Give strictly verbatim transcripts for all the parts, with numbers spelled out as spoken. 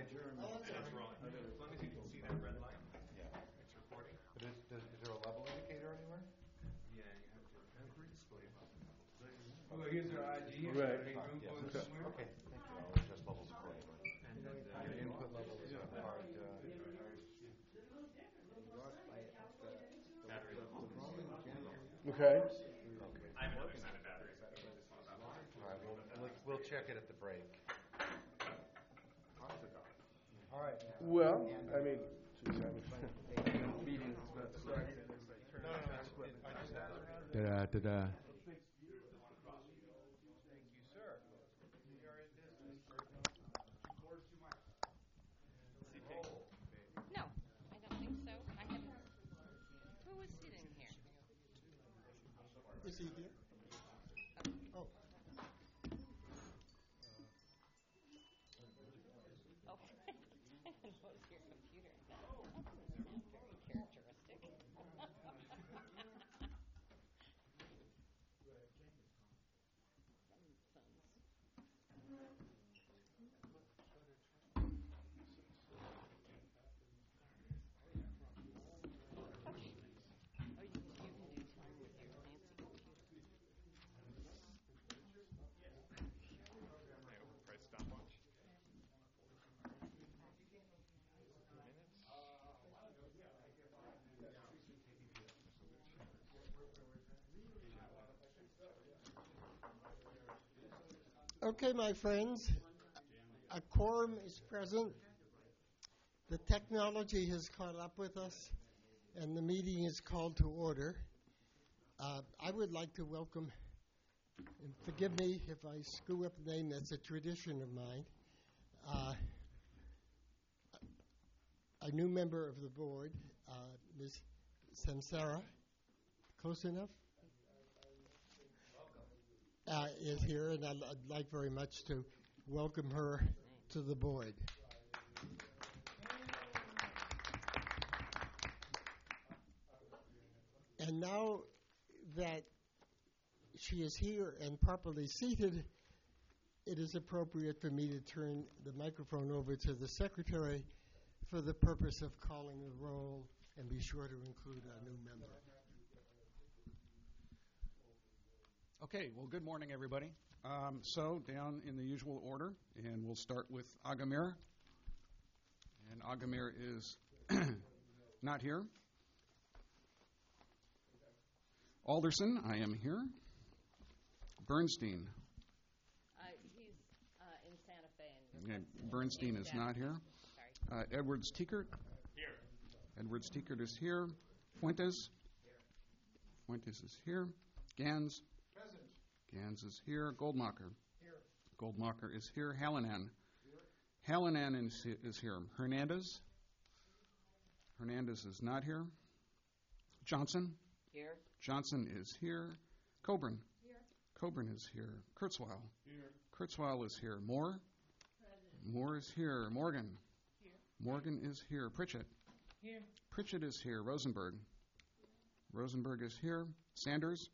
adjourn. It's rolling. As long as you can see that red line, Yeah. it's recording. But is, does, is there a level indicator anywhere? Yeah, you have to have a display above the level. Well, here's our I D. Right. Any room Yes. for us somewhere? Okay, thank you. I'll adjust levels accordingly. And then the Your input level is a hard, uh, battery level. Okay. okay. I have another set of batteries. I think this one's up. All right, we'll, we'll, we'll check it at the break. All right. Well, I mean, Meeting is about to start. No, no, that's what, I just asked. da da da. Thank you, sir. We are in business. No, I don't think so. I haven't. Who was sitting here? Is he here? Oh, Oh, I didn't know it was your computer. That doesn't sound very characteristic. Oh, you, you can do time with your fancy computer. My overpriced stopwatch. okay, my friends. A quorum is present. The technology has caught up with us, and the meeting is called to order. Uh, I would like to welcome, and forgive me if I screw up the name, that's a tradition of mine, uh, a new member of the board, uh, Miz Samsara. Close enough? Uh, is here, and I'd, I'd like very much to welcome her to the board. And now that she is here and properly seated, it is appropriate for me to turn the microphone over to the secretary for the purpose of calling the roll, and be sure to include a new member. Okay, well, good morning, everybody. Um, so, down in the usual order, and we'll start with Agamir. And Agamir is not here. Alderson, I am here. Bernstein. Uh, he's uh, in Santa Fe. And Okay, Bernstein is not here. Sorry. Uh, Edwards Tiekert. Here. Edwards Tiekert is here. Fuentes. Fuentes is here. Gans. Present. Gans is here. Goldmacher. Here. Goldmacher is here. Hallinan. Hallinan is, is here. Hernandez. Hernandez is not here. Johnson. Here. Johnson is here. Coburn. Here. Coburn is here. Kurzweil. Here. Kurzweil is here. Moore. Present. Moore is here. Morgan. Here. Morgan is here. Pritchett. Here. Pritchett is here. Rosenberg. Rosenberg is here. Sanders.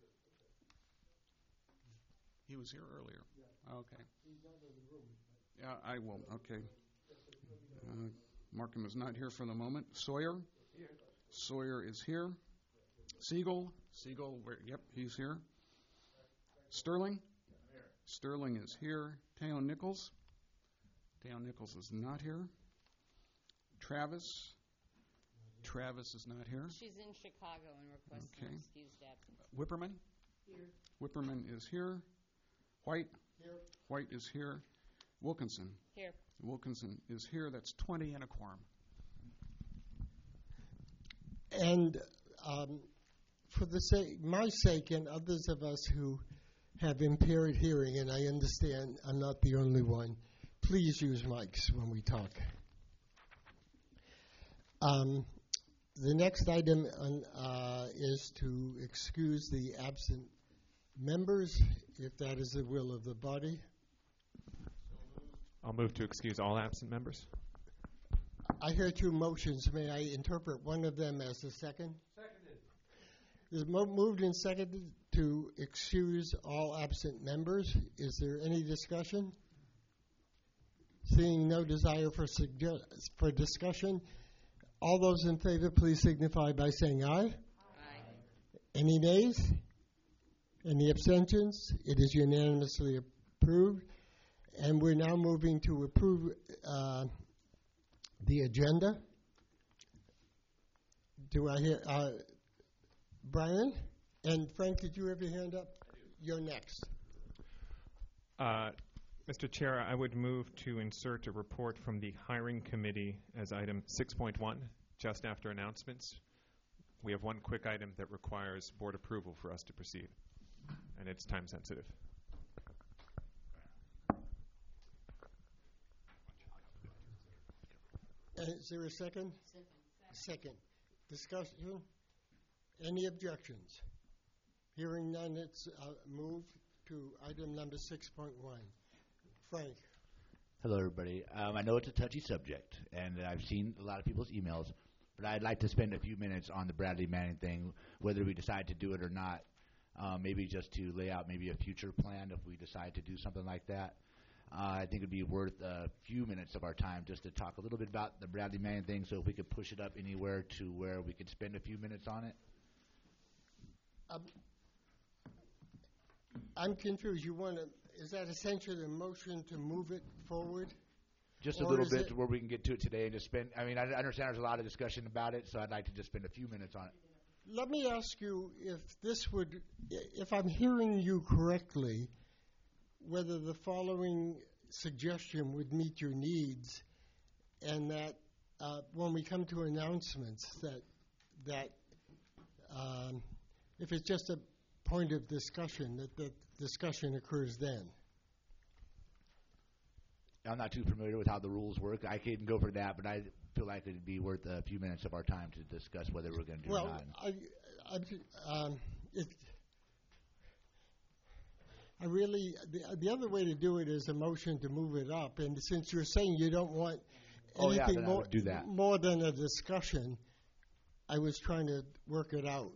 He was here earlier. Okay. Yeah, I will. Okay. Uh, Markham is not here for the moment. Sawyer. Sawyer is here. Siegel. Siegel. Where, yep, he's here. Sterling. Sterling is here. Teo Nichols. Teo Nichols is not here. Travis. Travis is not here. She's in Chicago and requests Okay. an excused absence. Whipperman. Here. Whipperman is here. White. Here. White is here. Wilkinson. Here. Wilkinson is here. That's twenty and a quorum. And um, for the sake, my sake and others of us who have impaired hearing, and I understand I'm not the only one, please use mics when we talk. Um, the next item on, uh, is to excuse the absent members, if that is the will of the body. I'll move to excuse all absent members. I hear two motions. May I interpret one of them as a second? Seconded. Is mo- moved and seconded to excuse all absent members. Is there any discussion? Seeing no desire for sugge- for discussion, all those in favor, please signify by saying aye. Aye. Any nays? Any abstentions? It is unanimously approved. And we're now moving to approve uh, the agenda. Do I hear, uh, Brian? And Frank, did you have your hand up? You're next. Uh, Mister Chair, I would move to insert a report from the hiring committee as item six point one, just after announcements. We have one quick item that requires board approval for us to proceed, and it's time sensitive. Uh, is there a second? Second. Second. Discussion? Any objections? Hearing none, it's uh, moved to item number six point one. Frank. Hello, everybody. Um, I know it's a touchy subject, and I've seen a lot of people's emails, but I'd like to spend a few minutes on the Bradley Manning thing, whether we decide to do it or not, um, maybe just to lay out maybe a future plan if we decide to do something like that. Uh, I think it would be worth a few minutes of our time just to talk a little bit about the Bradley Manning thing, so if we could push it up anywhere to where we could spend a few minutes on it. Um, I'm confused. You want to, is that essentially a motion to move it forward? Just a Or little is bit it- to where we can get to it today and just spend, I mean, I I understand there's a lot of discussion about it, so I'd like to just spend a few minutes on it. Let me ask you if this would, if I'm hearing you correctly, whether the following suggestion would meet your needs, and that uh, when we come to announcements, that that um, if it's just a point of discussion, that the discussion occurs then. I'm not too familiar with how the rules work. I can go for that, but I feel like it'd be worth a few minutes of our time to discuss whether we're going to do Well, it or not. I, I, um, it, I really, the, the other way to do it is a motion to move it up. And since you're saying you don't want Oh, yeah, anything then I more, would do that. more than a discussion, I was trying to work it out.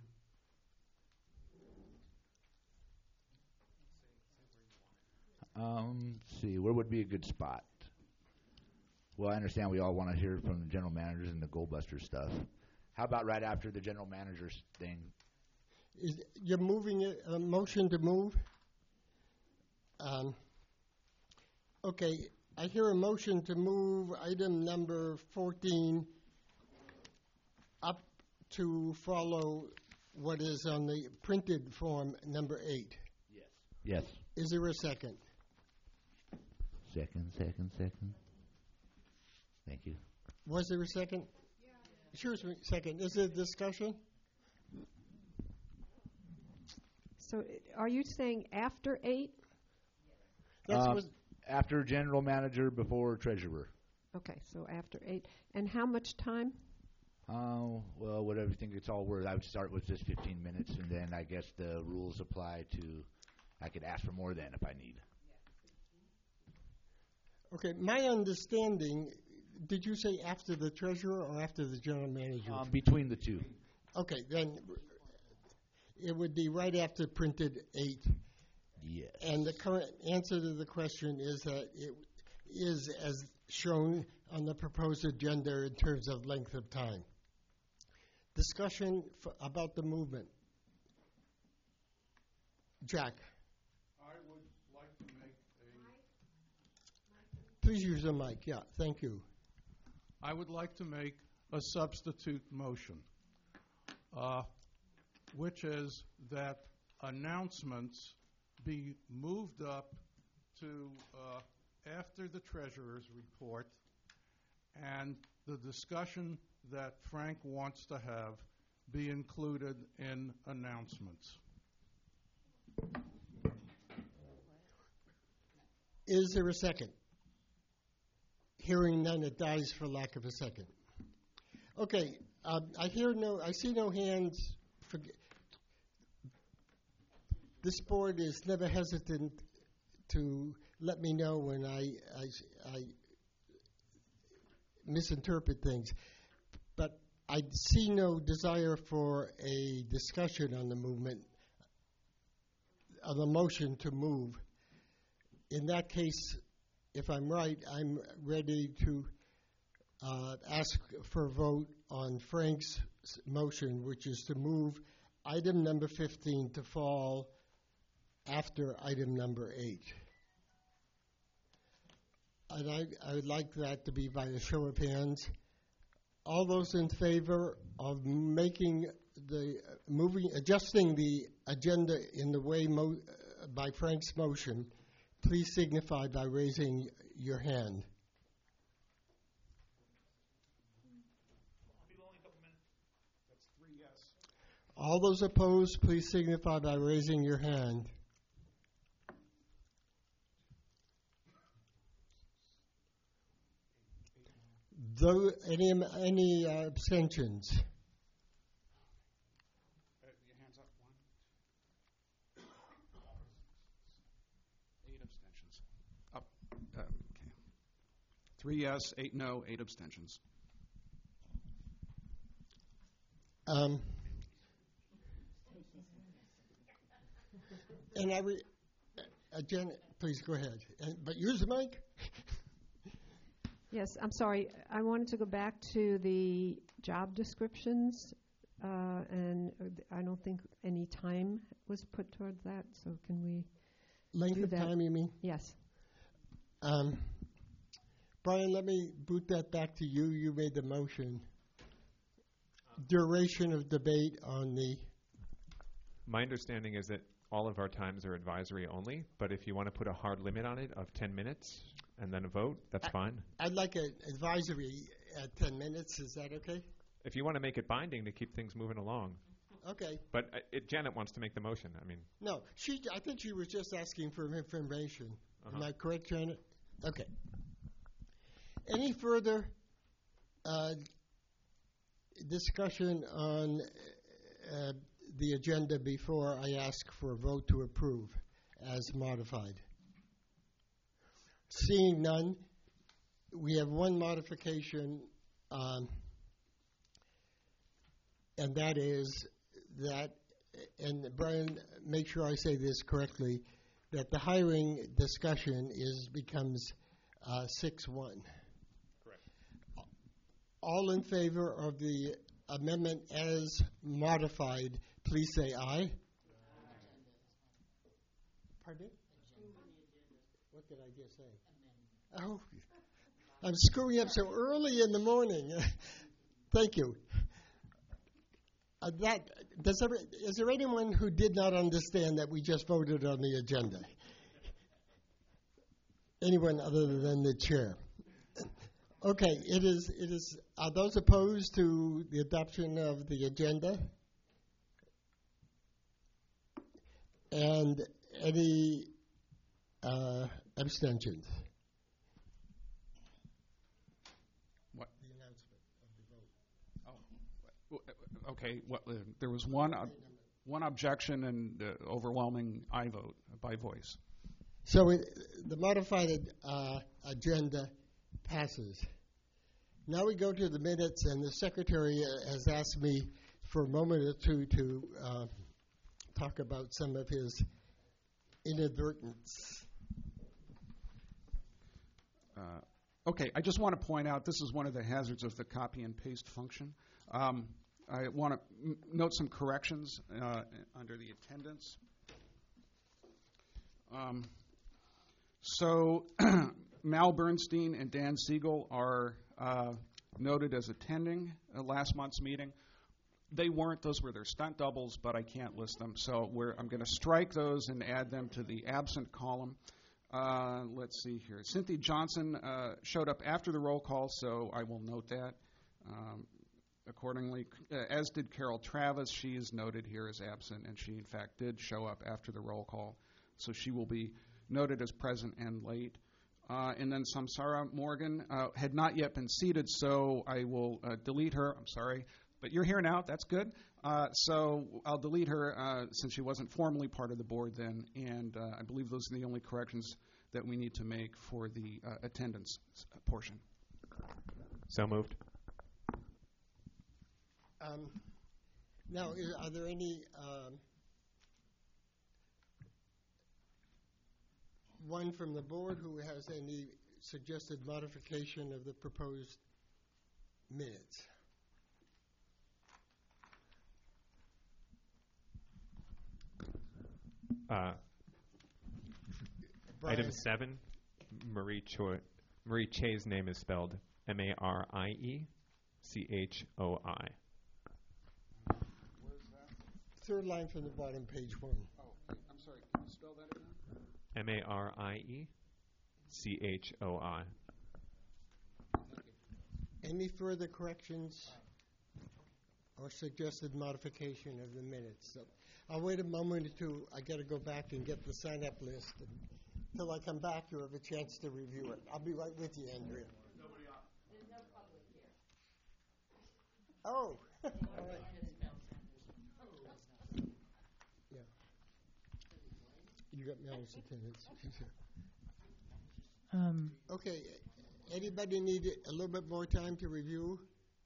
Um, let's see, where would be a good spot? Well, I understand we all want to hear from the general managers and the Goldbuster stuff. How about right after the general managers thing? Is, you're moving it, a motion to move? Um, okay, I hear a motion to move item number fourteen up to follow what is on the printed form, number eight. Yes. Yes. Is there a second? Second, second, second. Thank you. Was there a second? Yeah. Sure, sir, second. Is there discussion? So i- are you saying after eight? That's Um, what, After general manager, before treasurer. Okay, so after eight. And how much time? Oh, well, whatever you think it's all worth. I would start with just fifteen minutes, and then I guess the rules apply to, I could ask for more then if I need. okay, my understanding, did you say after the treasurer or after the general manager? Um, between the two. Okay, then it would be right after printed eight. Yes. And the current answer to the question is that it is as shown on the proposed agenda in terms of length of time. Discussion f- about the movement. Jack, I would like to make a, please use the mic. Yeah, thank you. I would like to make a substitute motion, uh, which is that announcements be moved up to uh, after the treasurer's report, and the discussion that Frank wants to have be included in announcements. Is there a second? Hearing none, it dies for lack of a second. Okay, um, I hear no, I see no hands. Forg this board is never hesitant to let me know when I, I, I misinterpret things. But I see no desire for a discussion on the movement, on the motion to move. In that case, if I'm right, I'm ready to uh, ask for a vote on Frank's s- motion, which is to move item number fifteen to fall after item number eight. And I, I would like that to be by a show of hands. All those in favor of making the uh, moving, adjusting the agenda in the way mo- uh, by Frank's motion, please signify by raising your hand. All those opposed, please signify by raising your hand. Though, any any uh, abstentions? Your hands up. One. Eight abstentions. Up. Uh, okay. Three yes, eight no, eight abstentions. Um, and I, re- uh, Janet, please go ahead. And, but use the mic. Yes, I'm sorry. I wanted to go back to the job descriptions, uh, and uh, I don't think any time was put towards that. So can we? Length do of that? time, you mean? Yes. Um, Brian, let me boot that back to you. You made the motion. Duration of debate on the. My understanding is that all of our times are advisory only, but if you want to put a hard limit on it of ten minutes and then a vote, that's I, fine. I'd like an advisory at ten minutes. Is that okay? If you want to make it binding to keep things moving along. Okay. But uh, it, Janet wants to make the motion. I mean, No, she. I think she was just asking for information. Uh-huh. Am I correct, Janet? Okay. Any further uh, discussion on uh, the agenda before I ask for a vote to approve as modified? Seeing none, we have one modification, um, and that is that, and Brian, make sure I say this correctly, that the hiring discussion is becomes uh, six one. correct. All in favor of the amendment as modified, please say aye. Pardon? What did I just say? Oh, I'm screwing up so early in the morning. Thank you. Uh, that does ever, is there anyone who did not understand that we just voted on the agenda? Anyone other than the chair? Okay, it is. It is. Are those opposed to the adoption of the agenda? And any uh, abstentions? What? The announcement of the vote. Oh, okay. What, uh, there was one ob- one objection and uh, overwhelming aye vote by voice. So it, the modified uh, agenda passes. Now we go to the minutes, and the secretary uh, has asked me for a moment or two to uh, talk about some of his inadvertence. Uh, okay, I just want to point out this is one of the hazards of the copy and paste function. Um, I want to m- note some corrections uh, under the attendance. Um, so Mal Bernstein and Dan Siegel are uh, noted as attending uh, last month's meeting. They weren't. Those were their stunt doubles, but I can't list them. So we're, I'm going to strike those and add them to the absent column. Uh, let's see here. Cynthia Johnson uh, showed up after the roll call, so I will note that um, accordingly. Uh, as did Carol Travis. She is noted here as absent, and she, in fact, did show up after the roll call. So she will be noted as present and late. Uh, and then Samsara Morgan uh, had not yet been seated, so I will uh, delete her. I'm sorry. But you're here now. That's good. Uh, so I'll delete her uh, since she wasn't formally part of the board then. And uh, I believe those are the only corrections that we need to make for the uh, attendance portion. So moved. Um, now, i- are there any um, one from the board who has any suggested modification of the proposed minutes? Uh, Brian? Item seven, Marie Choi, Marie Che's name is spelled M A R I E C H O I. Where's that? Third line from the bottom, page one. Oh, I'm sorry. Can you spell that again? M A R I E C H O I. Any further corrections or suggested modification of the minutes? So I'll wait a moment or two. I got to go back and get the sign-up list. And until I come back, you'll have a chance to review it. I'll be right with you, Andrea. There's no public here. Oh. All right. Yeah. You got Mel's attendance. Um, Okay. Anybody need a little bit more time to review?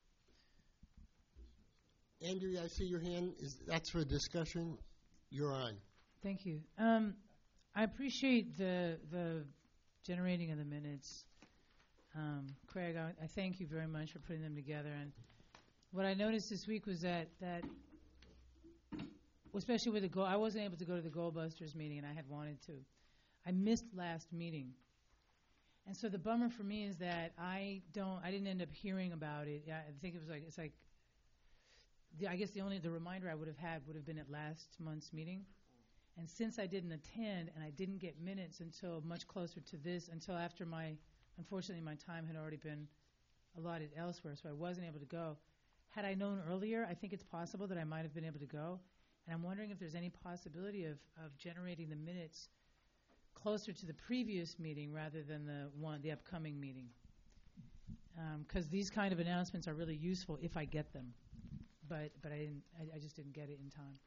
Andrea, I see your hand. Is that's for discussion? You're on. Thank you. Um, I appreciate the the generating of the minutes. Um, Craig, I, I thank you very much for putting them together. And what I noticed this week was that that, especially with the goal, I wasn't able to go to the Goldbusters meeting, and I had wanted to. I missed last meeting. And so the bummer for me is that I don't, I didn't end up hearing about it. I think it was like, it's like, the, I guess the only, the reminder I would have had would have been at last month's meeting. And since I didn't attend and I didn't get minutes until much closer to this, until after my, unfortunately my time had already been allotted elsewhere, so I wasn't able to go. Had I known earlier, I think it's possible that I might have been able to go. And I'm wondering if there's any possibility of, of generating the minutes closer to the previous meeting rather than the one, the upcoming meeting, because um, these kind of announcements are really useful if I get them, but but I didn't. I, I just didn't get it in time.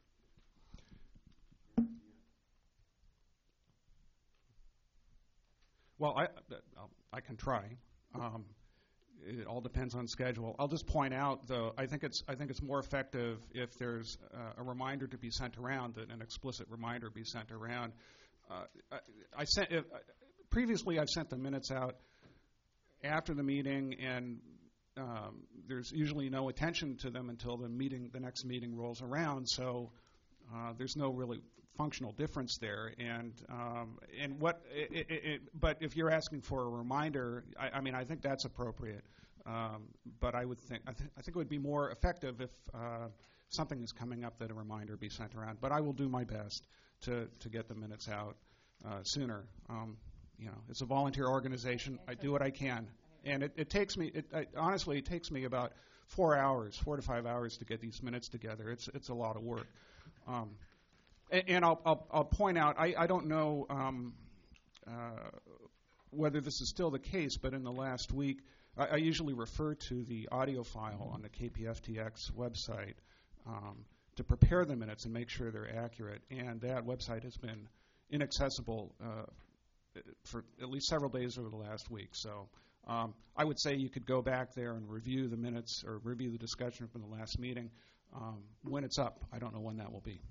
Well, I I can try. Um, it all depends on schedule. I'll just point out, though, I think it's I think it's more effective if there's uh, a reminder to be sent around, that an explicit reminder be sent around. Uh, I, I sent uh, previously. I've sent the minutes out after the meeting, and um, there's usually no attention to them until the meeting, the next meeting rolls around. So uh, there's no really functional difference there. And um, and what, it, it, it, but if you're asking for a reminder, I, I mean, I think that's appropriate. Um, but I would think I, th- I think it would be more effective if uh, something is coming up that a reminder be sent around. But I will do my best to, to get the minutes out uh, sooner. Um, you know, it's a volunteer organization. I do what I can, and it, it takes me. It, I, honestly, it takes me about four hours, four to five hours to get these minutes together. It's it's a lot of work. Um, and, and I'll, I'll I'll point out. I, I don't know um, uh, whether this is still the case, but in the last week, I, I usually refer to the audio file on the K P F T X website. Um, to prepare the minutes and make sure they're accurate. And that website has been inaccessible uh, for at least several days over the last week. So um, I would say you could go back there and review the minutes or review the discussion from the last meeting um, when it's up. I don't know when that will be.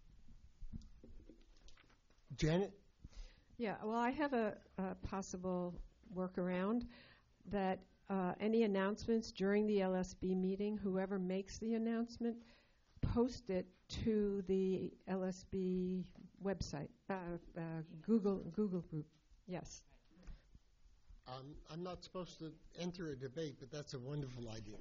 Janet? Yeah, well, I have a, a possible workaround that uh, any announcements during the L S B meeting, whoever makes the announcement, post it to the L S B website, uh, uh, Google Google group. Yes. Um, I'm not supposed to enter a debate, but that's a wonderful idea.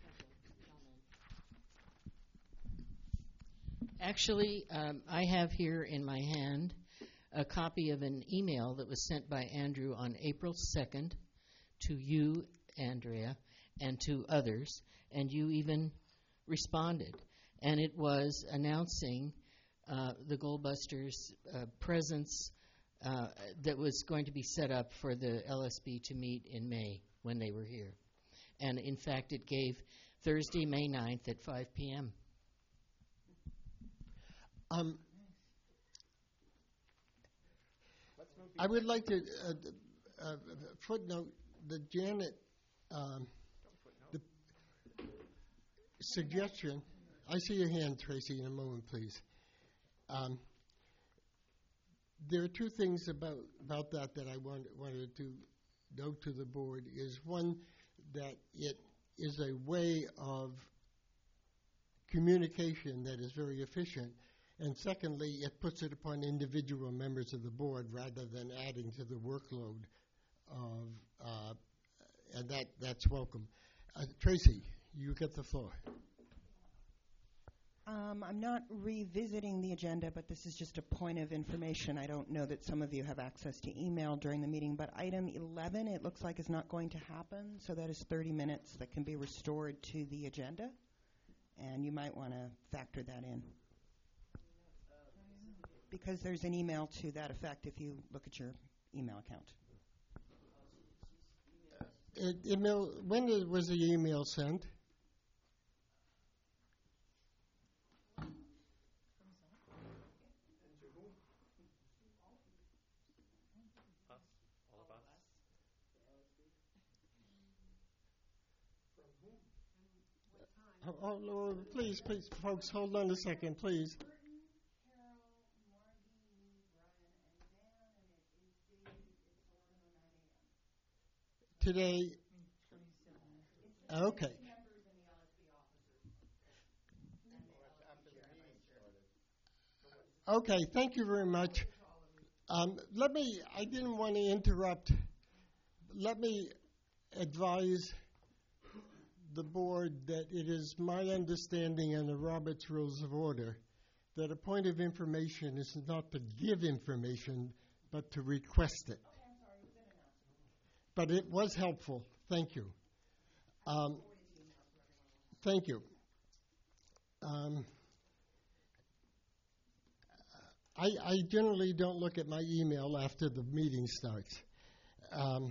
Actually, um, I have here in my hand a copy of an email that was sent by Andrew on April second to you, Andrea, and to others, and you even responded. And it was announcing uh, the Goldbusters' uh, presence uh, that was going to be set up for the L S B to meet in May when they were here. And in fact, it gave Thursday, May ninth at five p.m. Um, I would like to uh, uh, footnote that Janet, um, the suggestion. I see your hand, Tracy, in a moment, please. Um, there are two things about about that that I want, wanted to note to the board is one, that it is a way of communication that is very efficient. And secondly, it puts it upon individual members of the board rather than adding to the workload of, uh, and that, that's welcome. Uh, Tracy, you get the floor. Um, I'm not revisiting the agenda, but this is just a point of information. I don't know that some of you have access to email during the meeting, but item eleven, it looks like is not going to happen, so that is thirty minutes that can be restored to the agenda, and you might want to factor that in. Because there's an email to that effect if you look at your email account. Uh, email, when is- was the email sent? Oh, oh, Lord, please, please, folks, hold on a second, please. Today, okay. Okay, thank you very much. Um, let me, I didn't want to interrupt. Let me advise the board that it is my understanding in the Roberts Rules of Order that a point of information is not to give information, but to request it. But it was helpful. Thank you. Um, thank you. Um, I, I generally don't look at my email after the meeting starts. Um,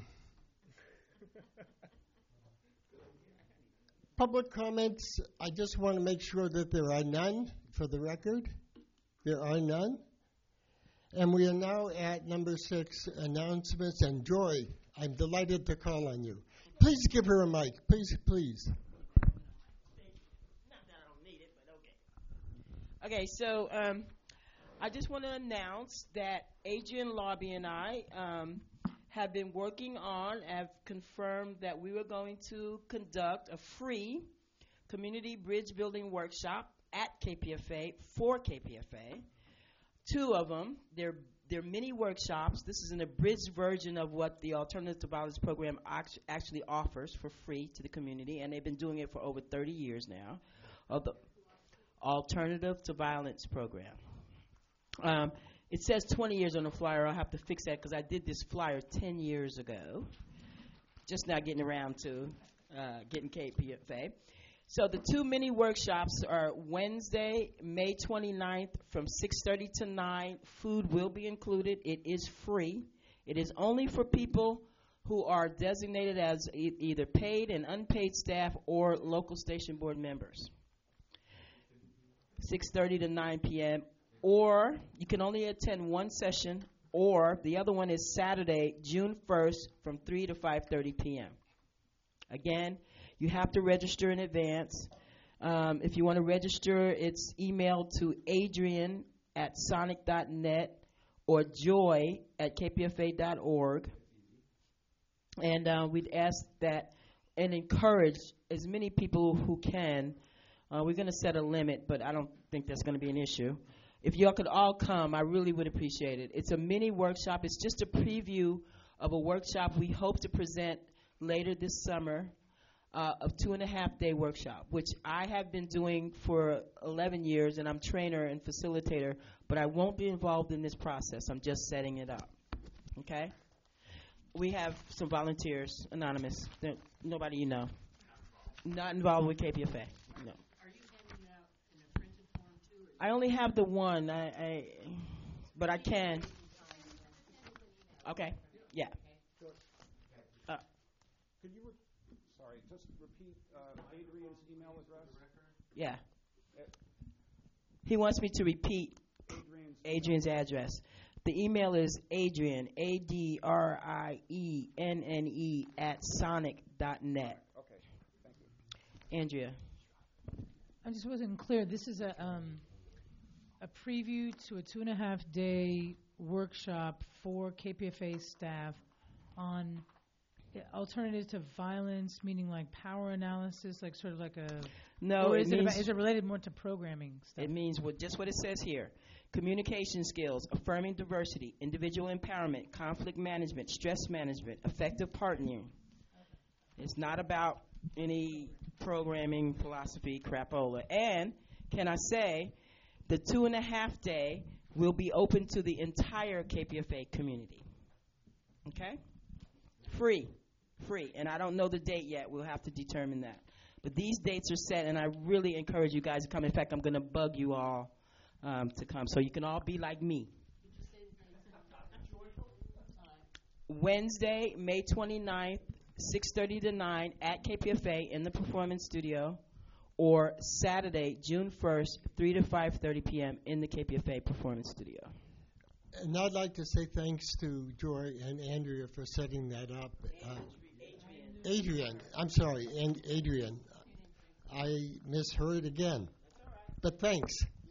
public comments, I just want to make sure that there are none for the record. There are none. And we are now at number six, announcements. And Joy, I'm delighted to call on you. Please give her a mic. Please, please. Not that I don't need it, but okay. Okay, so um, I just want to announce that Adrian Lobby and I um, have been working on, have confirmed that we were going to conduct a free community bridge building workshop at K P F A for K P F A. Two of them, they're They're mini workshops. This is an abridged version of what the Alternative to Violence program act- actually offers for free to the community, and they've been doing it for over thirty years now, of the Alternative to Violence program. Um, it says twenty years on the flyer. I'll have to fix that because I did this flyer ten years ago, just now getting around to uh, getting K P F A. So the two mini workshops are Wednesday, May twenty-ninth from six thirty to nine. Food will be included. It is free. It is only for people who are designated as e- either paid and unpaid staff or local station board members. six thirty to nine p.m. Or you can only attend one session, or the other one is Saturday, June first from three to five thirty p.m. Again, you have to register in advance. Um, if you want to register, it's emailed to Adrian at sonic dot net or joy at k p f a dot org. And uh, we'd ask that and encourage as many people who can. Uh, we're going to set a limit, but I don't think that's going to be an issue. If y'all could all come, I really would appreciate it. It's a mini workshop. It's just a preview of a workshop we hope to present later this summer. Uh, a two and a half day workshop, which I have been doing for eleven years, and I'm trainer and facilitator, but I won't be involved in this process. I'm just setting it up. Okay? We have some volunteers, anonymous. They're, nobody you know. Not involved with K P F A. No. Are you handing out in a printed form too? I only have the one, I, I, but I can. Okay. Yeah. Uh, Could you, re- sorry, just repeat uh, Adrian's email address? yeah. He wants me to repeat Adrian's, Adrian's address. The email is Adrian, A D R I E N N E, at sonic dot net. Okay, thank you. Andrea. I just wasn't clear. This is a um, a preview to a two and a half day workshop for K P F A staff on Alternative to violence, meaning like power analysis, like sort of like a. No, or it is it, means- about, is it related more to programming stuff? It means what, just what it says here. Communication skills, affirming diversity, individual empowerment, conflict management, stress management, effective partnering. It's not about any programming philosophy crapola. And can I say, the two and a half day will be open to the entire K P F A community. Okay? Free. Free. And I don't know the date yet. We'll have to determine that. But these dates are set, and I really encourage you guys to come. In fact, I'm going to bug you all um, to come so you can all be like me. Wednesday, May twenty-ninth, six thirty to nine at K P F A in the Performance Studio, or Saturday, June first, three to five thirty p.m. in the K P F A Performance Studio. And I'd like to say thanks to Joy and Andrea for setting that up. Uh, Adrian, I'm sorry, and Adrian. I misheard again. But thanks.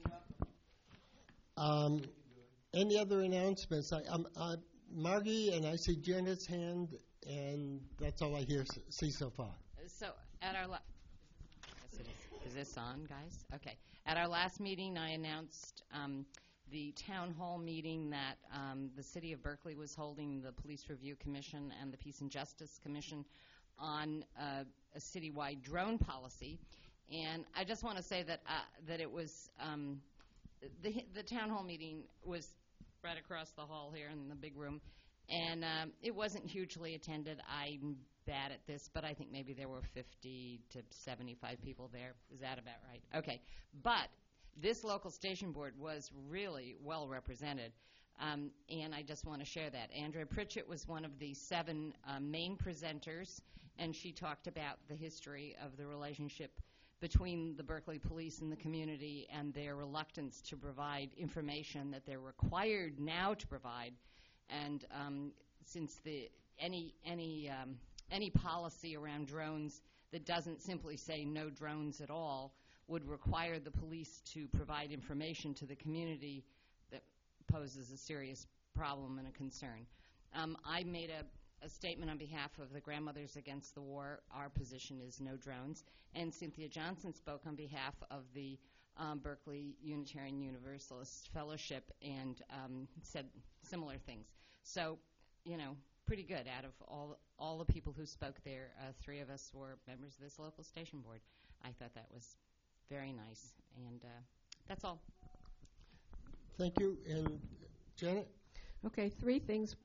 Um, any other announcements? I, um, uh, Margie, and I see Janet's hand, and that's all I hear s- see so far. So at our la- yes, it is. Is this on, guys? Okay. At our last meeting, I announced um, the town hall meeting that um, the City of Berkeley was holding, the Police Review Commission and the Peace and Justice Commission, on uh, a citywide drone policy. And I just want to say that uh, that it was um, the the town hall meeting was right across the hall here in the big room, and um, it wasn't hugely attended. I'm bad at this, but I think maybe there were fifty to seventy-five people there. Is that about right? Okay. But this local station board was really well represented, um, and I just want to share that. Andrea Pritchett was one of the seven uh, main presenters, and she talked about the history of the relationship between the Berkeley police and the community and their reluctance to provide information that they're required now to provide. And um, since the any any um, any policy around drones that doesn't simply say no drones at all would require the police to provide information to the community, that poses a serious problem and a concern. Um, I made a a statement on behalf of the Grandmothers Against the War. Our position is no drones. And Cynthia Johnson spoke on behalf of the um, Berkeley Unitarian Universalist Fellowship and um, said similar things. So, you know, pretty good. Out of all all the people who spoke there, uh, three of us were members of this local station board. I thought that was very nice. And uh, that's all. Thank you. And Janet? Okay, three things.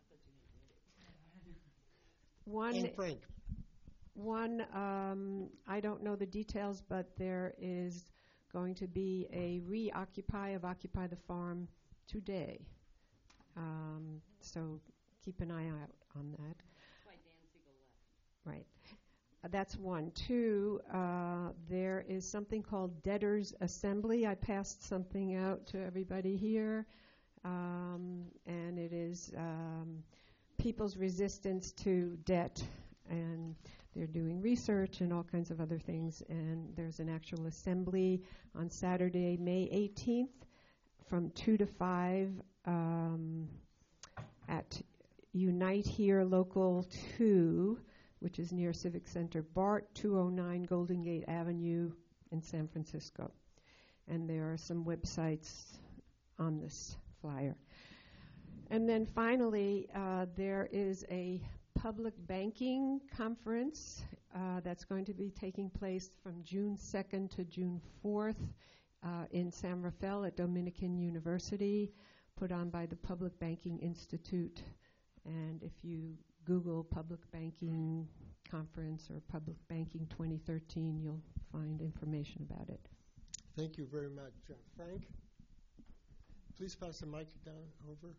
One, And Frank. one um, I don't know the details, but there is going to be a reoccupy of Occupy the Farm today. Um, so keep an eye out on that. That's why Dan Siegel left. Right. Uh, that's one. Two, uh, there is something called Debtors Assembly. I passed something out to everybody here, um, and it is um, people's resistance to debt, and they're doing research and all kinds of other things, and there's an actual assembly on Saturday, May eighteenth from two to five um, at Unite Here Local two, which is near Civic Center BART, two oh nine Golden Gate Avenue in San Francisco. And there are some websites on this flyer. And then finally, uh, there is a public banking conference uh, that's going to be taking place from June second to June fourth uh, in San Rafael at Dominican University, put on by the Public Banking Institute. And if you Google Public Banking Conference or Public Banking twenty thirteen, you'll find information about it. Thank you very much. Uh, Frank, please pass the mic down over.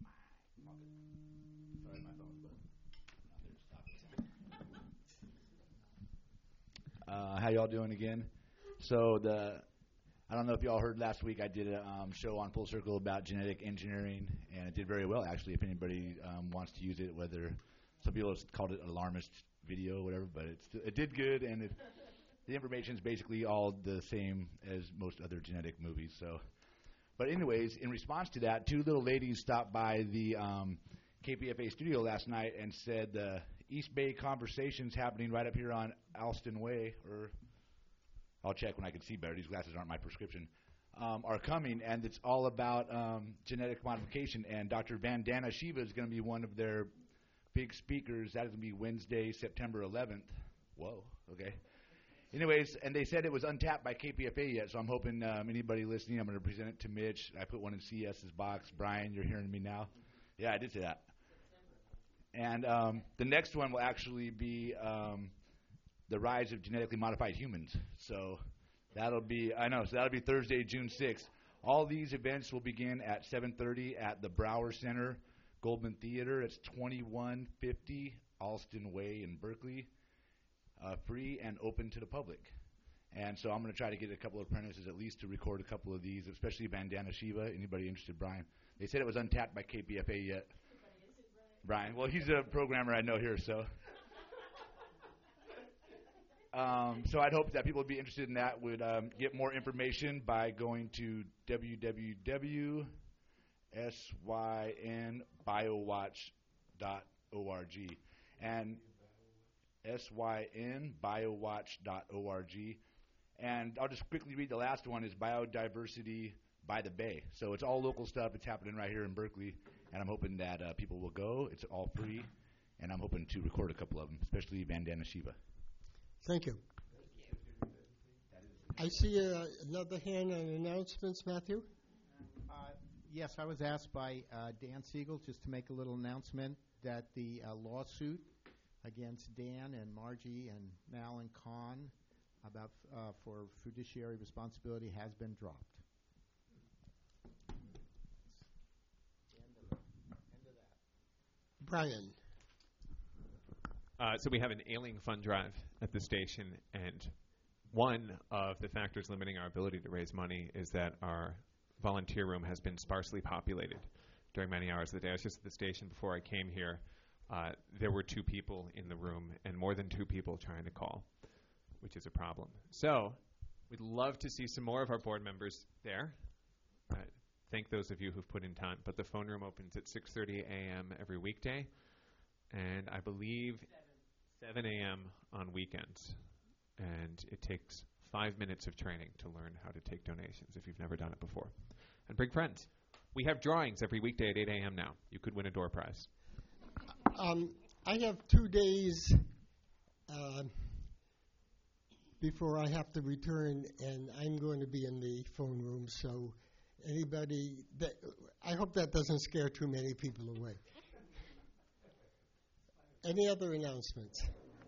Sorry, my phone was Uh, how y'all doing again? So the, I don't know if y'all heard last week, I did a um, show on Full Circle about genetic engineering, and it did very well, actually, if anybody um, wants to use it, whether some people have called it alarmist video or whatever, but it's, it did good, and it, the information is basically all the same as most other genetic movies. So, but anyways, in response to that, two little ladies stopped by the um, K P F A studio last night and said the East Bay conversations happening right up here on Alston Way, or I'll check when I can see better. These glasses aren't my prescription. Um, are coming, and it's all about um, genetic modification. And Doctor Vandana Shiva is going to be one of their big speakers. That is going to be Wednesday, September eleventh. Whoa, okay. Anyways, and they said it was untapped by K P F A yet, so I'm hoping um, anybody listening, I'm going to present it to Mitch. I put one in C S's box. Brian, you're hearing me now? Yeah, I did say that. And um, the next one will actually be um, the rise of genetically modified humans. So that'll be, I know, so that'll be Thursday, June sixth. All these events will begin at seven thirty at the Brower Center, Goldman Theater. It's twenty-one fifty Alston Way in Berkeley. Uh, free and open to the public. And so I'm going to try to get a couple of apprentices at least to record a couple of these, especially Vandana Shiva. Anybody interested, Brian? They said it was untapped by K P F A yet. Brian. Well, he's a programmer I know here, so. Um, so I'd hope that people would be interested in that, would um, get more information by going to w w w dot syn biowatch dot org and syn biowatch dot org. And I'll just quickly read the last one, is Biodiversity by the Bay. So it's all local stuff. It's happening right here in Berkeley, and I'm hoping that uh, people will go. It's all free, and I'm hoping to record a couple of them, especially Vandana Shiva. Thank you. I see uh, another hand on announcements, Matthew. Uh, yes, I was asked by uh, Dan Siegel just to make a little announcement that the uh, lawsuit against Dan and Margie and Mal and Con about uh, for fiduciary responsibility has been dropped. Brian. Uh, so we have an ailing fund drive at the station, and one of the factors limiting our ability to raise money is that our volunteer room has been sparsely populated during many hours of the day. I was just at the station before I came here. Uh, there were two people in the room and more than two people trying to call, which is a problem. So we'd love to see some more of our board members there. Uh, thank those of you who've put in time. But the phone room opens at six thirty a.m. every weekday, and I believe seven a.m. on weekends. And it takes five minutes of training to learn how to take donations if you've never done it before. And bring friends. We have drawings every weekday at eight a.m. now. You could win a door prize. Um, I have two days uh, before I have to return, and I'm going to be in the phone room. So, anybody, that, I hope that doesn't scare too many people away. Any other announcements?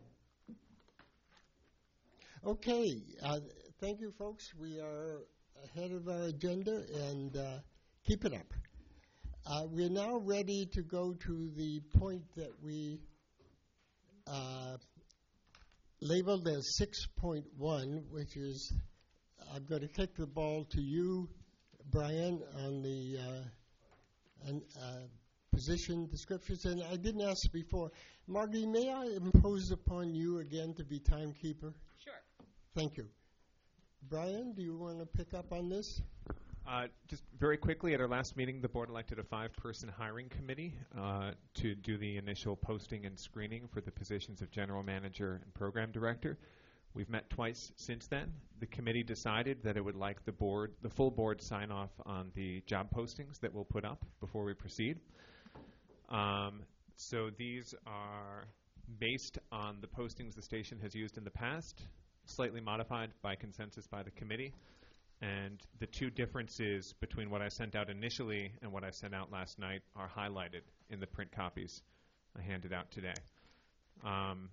Okay, uh, thank you, folks. We are ahead of our agenda, and uh, keep it up. Uh, we're now ready to go to the point that we uh, labeled as six point one, which is, I'm going to kick the ball to you, Brian, on the uh, an, uh, position descriptions. And I didn't ask before. Margie, may I impose upon you again to be timekeeper? Sure. Thank you. Brian, do you want to pick up on this? Uh, just very quickly, at our last meeting, the board elected a five-person hiring committee uh, to do the initial posting and screening for the positions of general manager and program director. We've met twice since then. The committee decided that it would like the board, the full board, sign off on the job postings that we'll put up before we proceed. Um, so these are based on the postings the station has used in the past, slightly modified by consensus by the committee. And the two differences between what I sent out initially and what I sent out last night are highlighted in the print copies I handed out today. Um,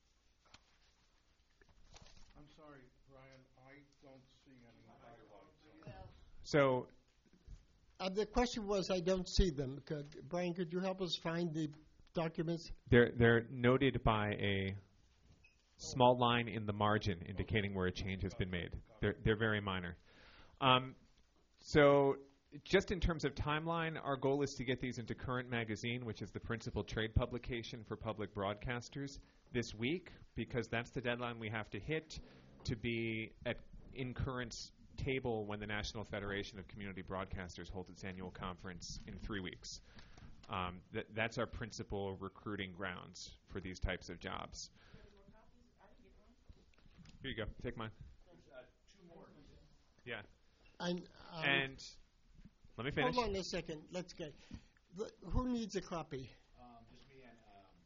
I'm sorry, Brian, I don't see any highlights. So uh, the question was, I don't see them. Could, Brian, could you help us find the documents? they're they're noted by a small line in the margin indicating where a change has been made. They're they're very minor. Um, so just in terms of timeline, our goal is to get these into Current Magazine, which is the principal trade publication for public broadcasters, this week, because that's the deadline we have to hit to be at in Current's table when the National Federation of Community Broadcasters holds its annual conference in three weeks. Um, th- that's our principal recruiting grounds for these types of jobs. Here you go. Take mine. Yeah. And, um, and let me finish. Hold on a second. Let's get. The, who needs a copy? Um, just me and.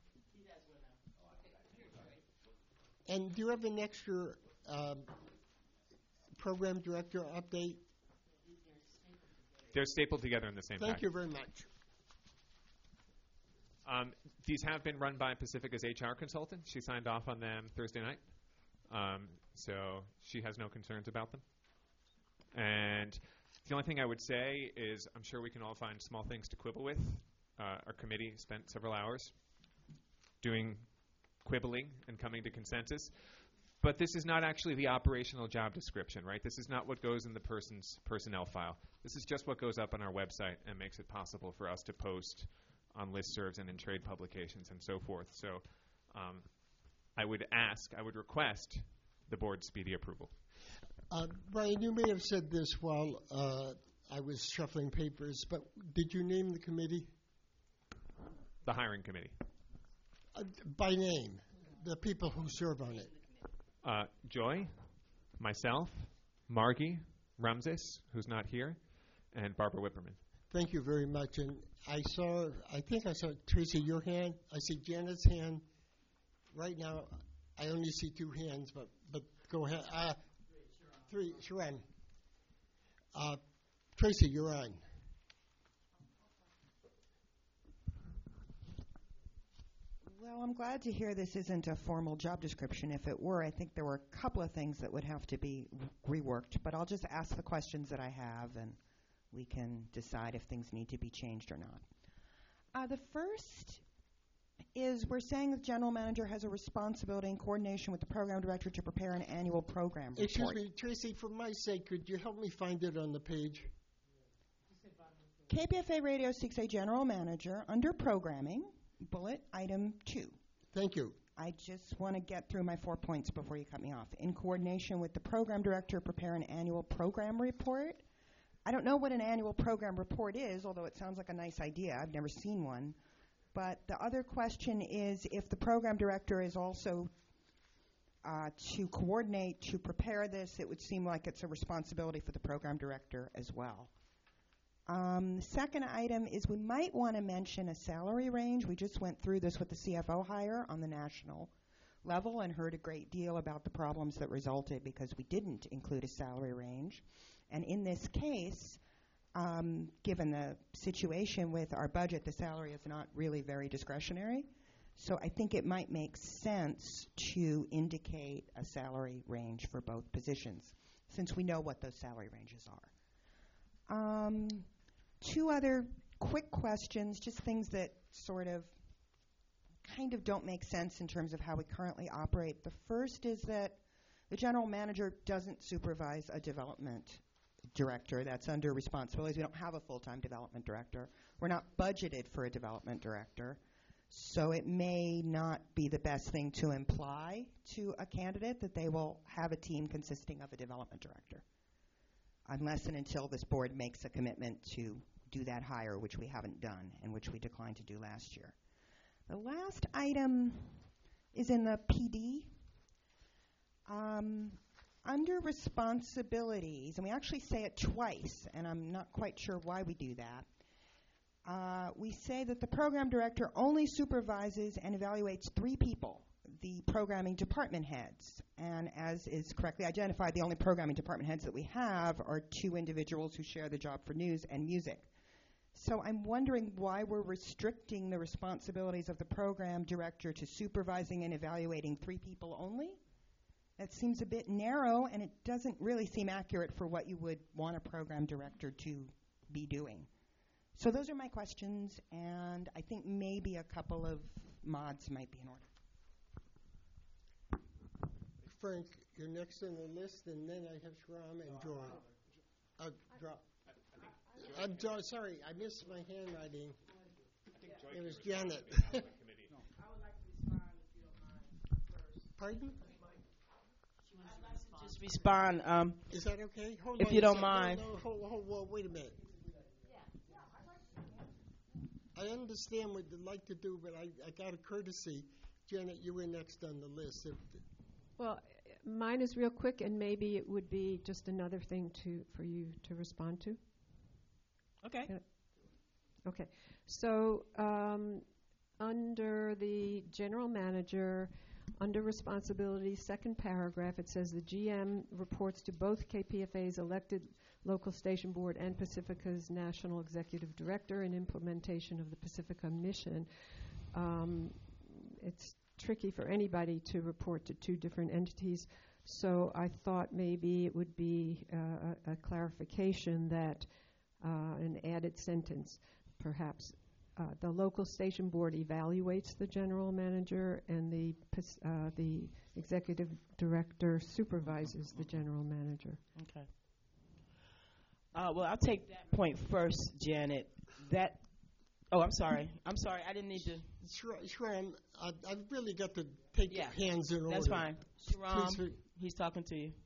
Um, And do you have an extra um, program director update? They're stapled together in the same Thank packet. you very much. Um, these have been run by Pacifica's H R consultant. She signed off on them Thursday night. Um, so she has no concerns about them. And the only thing I would say is I'm sure we can all find small things to quibble with. Uh, our committee spent several hours doing quibbling and coming to consensus. But this is not actually the operational job description, right? This is not what goes in the person's personnel file. This is just what goes up on our website and makes it possible for us to post on listservs and in trade publications and so forth. So um, I would ask, I would request the board's speedy approval. Uh, Brian, you may have said this while uh, I was shuffling papers, but did you name the committee? The hiring committee. Uh, by name, the people who serve on it. Uh, Joy, myself, Margie, Ramses, who's not here, and Barbara Whipperman. Thank you very much. And I saw, I think I saw, Tracy, your hand. I see Janet's hand. Right now, I only see two hands, but, but go ahead. Uh, three, Sharon. Uh, Tracy, you're on. Well, I'm glad to hear this isn't a formal job description. If it were, I think there were a couple of things that would have to be re- reworked. But I'll just ask the questions that I have, and we can decide if things need to be changed or not. Uh, the first is we're saying the general manager has a responsibility in coordination with the program director to prepare an annual program report. Excuse me, Tracy, for my sake, could you help me find it on the page? K P F A Radio seeks a general manager under programming, bullet item two. Thank you. I just want to get through my four points before you cut me off. In coordination with the program director, prepare an annual program report. I don't know what an annual program report is, although it sounds like a nice idea. I've never seen one. But the other question is if the program director is also uh, to coordinate, to prepare this, it would seem like it's a responsibility for the program director as well. Um, the second item is we might want to mention a salary range. We just went through this with the C F O hire on the national level and heard a great deal about the problems that resulted because we didn't include a salary range. And in this case, um, given the situation with our budget, the salary is not really very discretionary. So I think it might make sense to indicate a salary range for both positions, since we know what those salary ranges are. Um, two other quick questions, just things that sort of kind of don't make sense in terms of how we currently operate. The first is that the general manager doesn't supervise a development director. That's under responsibilities. We don't have a full-time development director. We're not budgeted for a development director. So it may not be the best thing to imply to a candidate that they will have a team consisting of a development director, unless and until this board makes a commitment to do that hire, which we haven't done and which we declined to do last year. The last item is in the P D. Um, under responsibilities, and we actually say it twice, and I'm not quite sure why we do that. Uh, we say that the program director only supervises and evaluates three people, the programming department heads. And as is correctly identified, the only programming department heads that we have are two individuals who share the job for news and music. So I'm wondering why we're restricting the responsibilities of the program director to supervising and evaluating three people only. That seems a bit narrow, and it doesn't really seem accurate for what you would want a program director to be doing. So those are my questions, and I think maybe a couple of mods might be in order. Frank, you're next on the list, and then I have Shram and John. Uh, drop. I'm jo- sorry, I missed my handwriting. It was Janet. Pardon? Just respond. Um, Is that okay? Hold if on you a don't second. mind. No, no, hold, hold, hold, wait a minute. I understand what you'd like to do, but I, I got a courtesy. Janet, you were next on the list. If Well, mine is real quick, and maybe it would be just another thing to for you to respond to. Okay. Yeah. Okay. So um, under the general manager, under responsibilities, second paragraph, it says the G M reports to both K P F A's elected local station board and Pacifica's national executive director in implementation of the Pacifica mission. Um, it's tricky for anybody to report to two different entities, so I thought maybe it would be uh, a, a clarification that uh, an added sentence, perhaps. Uh, the local station board evaluates the general manager, and the pos- uh, the executive director supervises the general manager. Okay. Uh, well, I'll take that point first, Janet. That. Oh, I'm sorry. I'm sorry. I didn't need to. Shram, I, I've really got to take Yeah, your hands in order. That's fine. Sharam, Please, he's talking to you.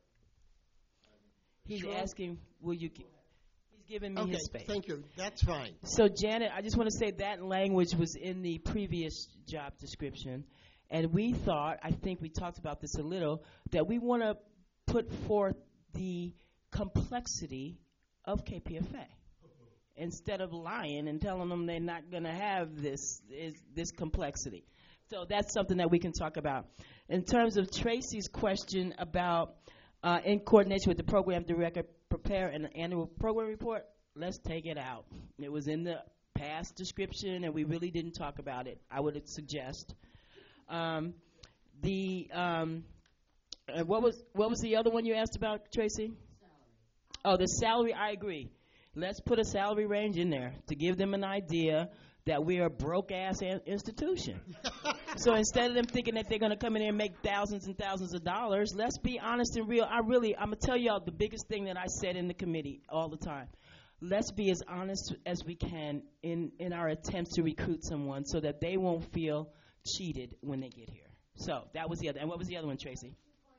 He's Sharam? asking, will you? Gi- he's giving me Okay, his space. thank you. That's fine. So, Janet, I just want to say that language was in the previous job description, and we thought, I think we talked about this a little, that we want to put forth the complexity of K P F A instead of lying and telling them they're not going to have this is, this complexity. So that's something that we can talk about. In terms of Tracy's question about uh, in coordination with the program director, prepare an annual program report, let's take it out. It was in the past description, and we really didn't talk about it, I would suggest. Um, the um, uh, what was what was the other one you asked about, Tracy? Salary. Oh, the salary, I agree. Let's put a salary range in there to give them an idea that we're a broke-ass an- institution. So instead of them thinking that they're going to come in here and make thousands and thousands of dollars, let's be honest and real. I really, I'm going to tell y'all the biggest thing that I said in the committee all the time. Let's be as honest as we can in, in our attempts to recruit someone so that they won't feel cheated when they get here. So that was the other. And what was the other one, Tracy?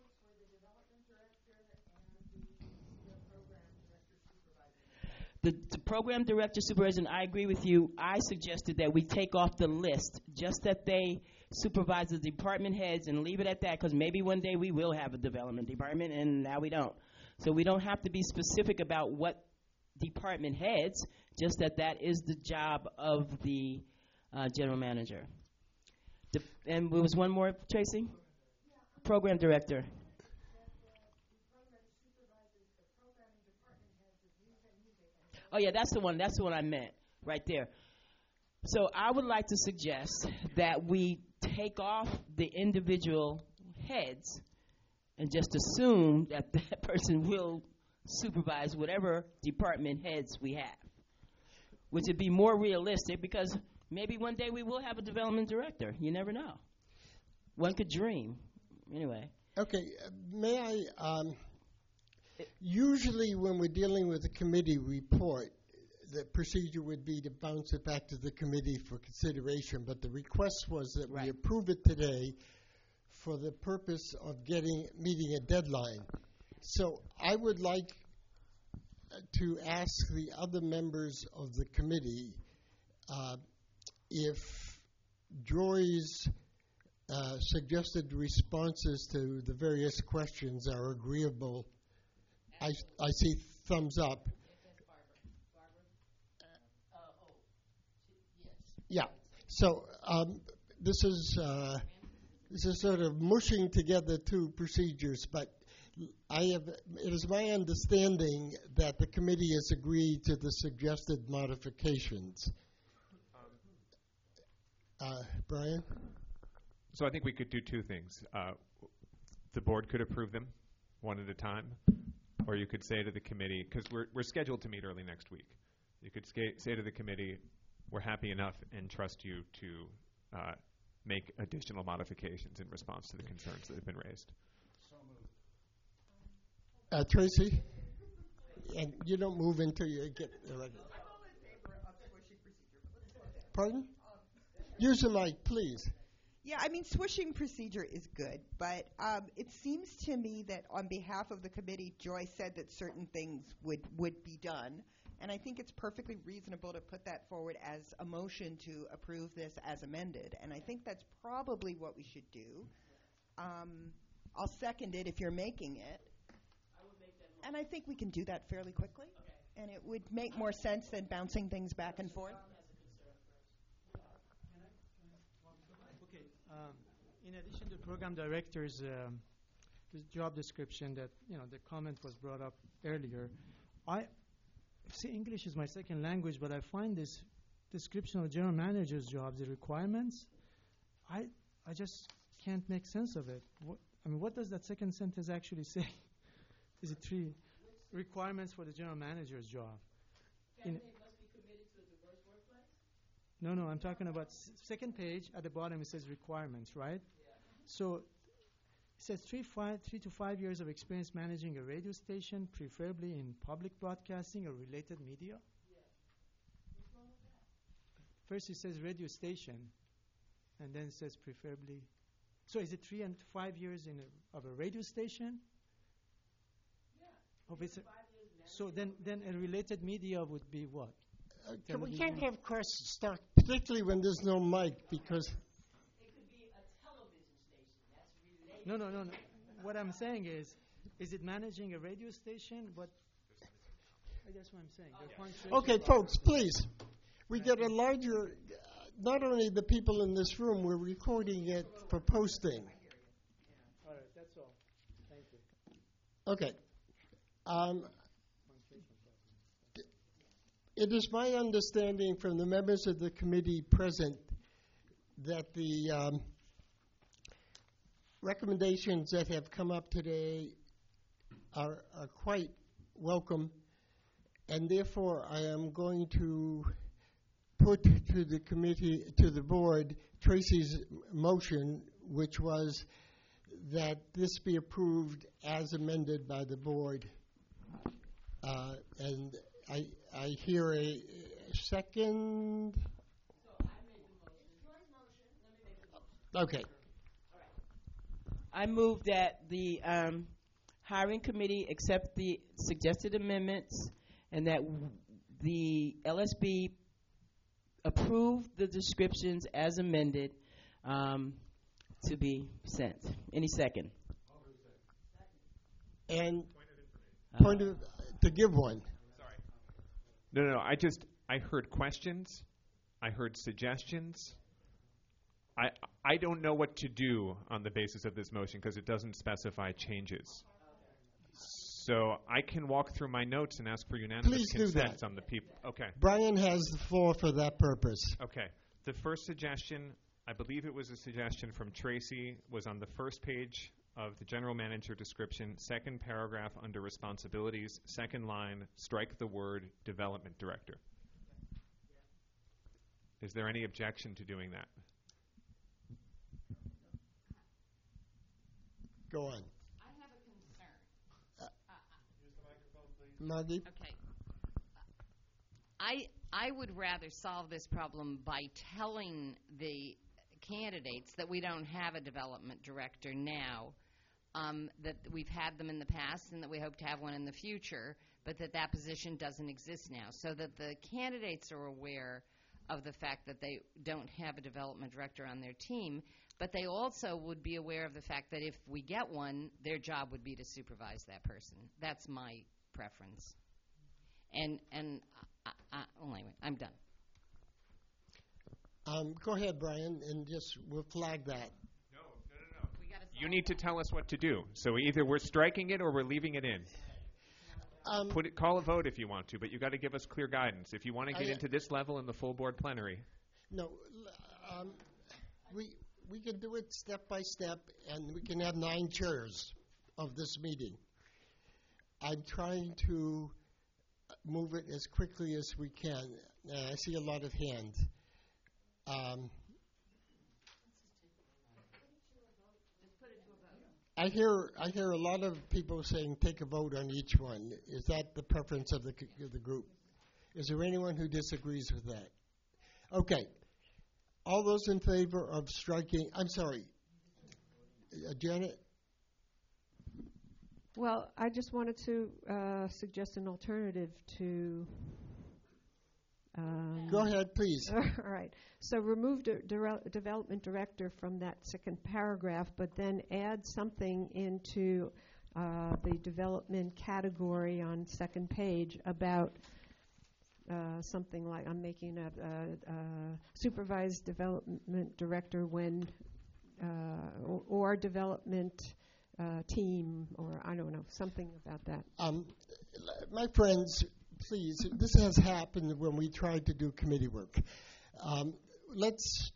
The, the program director supervision, I agree with you. I suggested that we take off the list, just that they supervise the department heads and leave it at that, because maybe one day we will have a development department, and now we don't. So we don't have to be specific about what department heads, just that that is the job of the uh, general manager. The, and there was one more, Tracy? Yeah. Program director. Oh, yeah, that's the one. That's the one I meant right there. So I would like to suggest that we take off the individual heads and just assume that that person will supervise whatever department heads we have, which would be more realistic because maybe one day we will have a development director. You never know. One could dream. Anyway. Okay, uh, may I... Um Usually when we're dealing with a committee report, the procedure would be to bounce it back to the committee for consideration, but the request was that right. we approve it today for the purpose of getting meeting a deadline. So I would like uh, to ask the other members of the committee uh, if Joy's uh, suggested responses to the various questions are agreeable. I, I see thumbs up. Yeah. So um, this is uh, this is sort of mushing together two procedures, but I have. It is my understanding that the committee has agreed to the suggested modifications. Uh, Brian? So I think we could do two things. Uh, the board could approve them one at a time. Or you could say to the committee, because we're, we're scheduled to meet early next week, you could sca- say to the committee, we're happy enough and trust you to uh, make additional modifications in response to the concerns that have been raised. So moved. Uh, Tracy? And you don't move until you get the right. Pardon? Use the mic, please. Yeah, I mean, swishing procedure is good, but um, it seems to me that on behalf of the committee, Joy said that certain things would, would be done, And I think it's perfectly reasonable to put that forward as a motion to approve this as amended. And I think that's probably what we should do. Um, I'll second it if you're making it. And I think we can do that fairly quickly. And it would make more sense than bouncing things back and forth. Okay. Um, in addition to program director's um, the job description that, you know, the comment was brought up earlier, I see English is my second language, but I find this description of general manager's job, the requirements, I I just can't make sense of it. What, I mean, what does that second sentence actually say? Is it three requirements for the general manager's job? In no, no, I'm talking about s- second page at the bottom. It says requirements, right? So it says three, five, three to five years of experience managing a radio station, preferably in public broadcasting or related media. First it says radio station, and then it says preferably. So is it three and five years in a, of a radio station? Yeah. Of it's a, so then, then a related media would be what? Uh, can, we can't have questions start, particularly when there's no mic, because. No, no, no, no. What I'm saying is, is it managing a radio station? What? That's what I'm saying. They're punctuation Okay, problems. folks, please. We get a larger, uh, not only the people in this room, we're recording it for posting. All right, that's all. Thank you. Okay. Um, it is my understanding from the members of the committee present that the um, recommendations that have come up today are, are quite welcome, and therefore I am going to put to the committee, to the board, Tracy's motion, which was that this be approved as amended by the board. Uh, and I, I hear a second. Okay. I move that the um, hiring committee accept the suggested amendments and that w- the L S B approve the descriptions as amended um, to be sent. Any second? And point of, to give one. No, no, no. I just I heard questions. I heard suggestions. I I don't know what to do on the basis of this motion because it doesn't specify changes. So I can walk through my notes and ask for unanimous Please do consent that. on the people. Okay. Brian has the floor for that purpose. Okay. The first suggestion, I believe it was a suggestion from Tracy, was on the first page of the general manager description, second paragraph under responsibilities, second line, strike the word development director. Is there any objection to doing that? Go on. I have a concern. Uh, Maggie? Okay. I I would rather solve this problem by telling the candidates that we don't have a development director now, um, that we've had them in the past and that we hope to have one in the future, but that that position doesn't exist now, so that the candidates are aware of the fact that they don't have a development director on their team, but they also would be aware of the fact that if we get one, their job would be to supervise that person. That's my preference. And, and I, I, well, anyway, I'm done. Um, go ahead, Brian, and just we'll flag that. No, no, no, no. You need to tell us what to do. So either we're striking it or we're leaving it in. Um, Put it, call a vote if you want to, but you've got to give us clear guidance. If you want to get I, into this level in the full board plenary. No, l- um, we we can do it step by step, and we can have nine chairs of this meeting. I'm trying to move it as quickly as we can. Uh, I see a lot of hands. Um, I hear I hear a lot of people saying take a vote on each one. Is that the preference of the c- of the group? Is there anyone who disagrees with that? Okay. All those in favor of striking, I'm sorry, uh, Janet? Well, I just wanted to uh, suggest an alternative to Um, Go ahead, please. All right. So remove de- de- development director from that second paragraph, but then add something into uh, the development category on second page about uh, something like, I'm making up, uh, uh, supervised development director when, uh, or, or development uh, team, or I don't know, something about that. Um, my friends, please, this has happened when we tried to do committee work. Um, let's,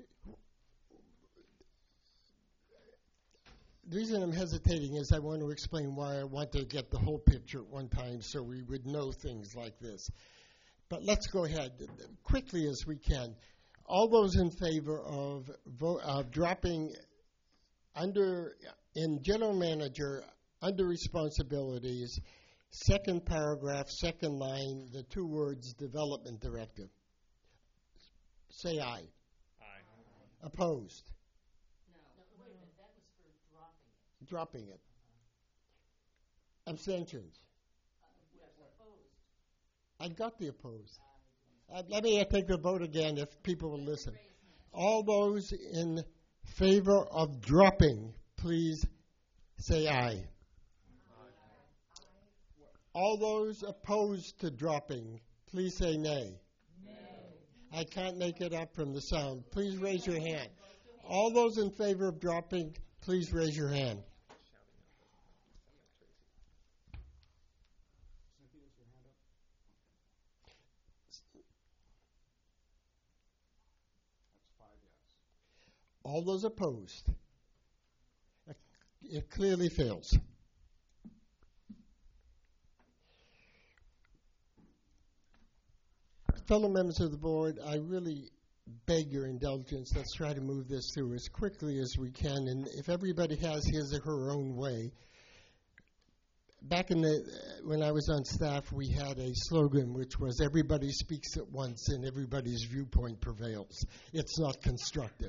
the reason I'm hesitating is I want to explain why I want to get the whole picture at one time so we would know things like this. But let's go ahead quickly as we can. All those in favor of, vo- of dropping under, in general manager, under responsibilities, second paragraph, second line, the two words development directive. Say aye. Aye. Opposed? No. no wait a minute, that was for dropping it. Dropping it. Abstentions? Uh, yes, opposed. I got the opposed. Uh, let me uh, take the vote again if people will listen. All those in favor of dropping, please say aye. All those opposed to dropping, please say nay. Nay. I can't make it up from the sound. Please raise your hand. All those in favor of dropping, please raise your hand. All those opposed. It clearly fails. Fellow members of the board, I really beg your indulgence. Let's try to move this through as quickly as we can. And if everybody has his or her own way, back in the uh, when I was on staff, we had a slogan which was "Everybody speaks at once, and everybody's viewpoint prevails." It's not constructive.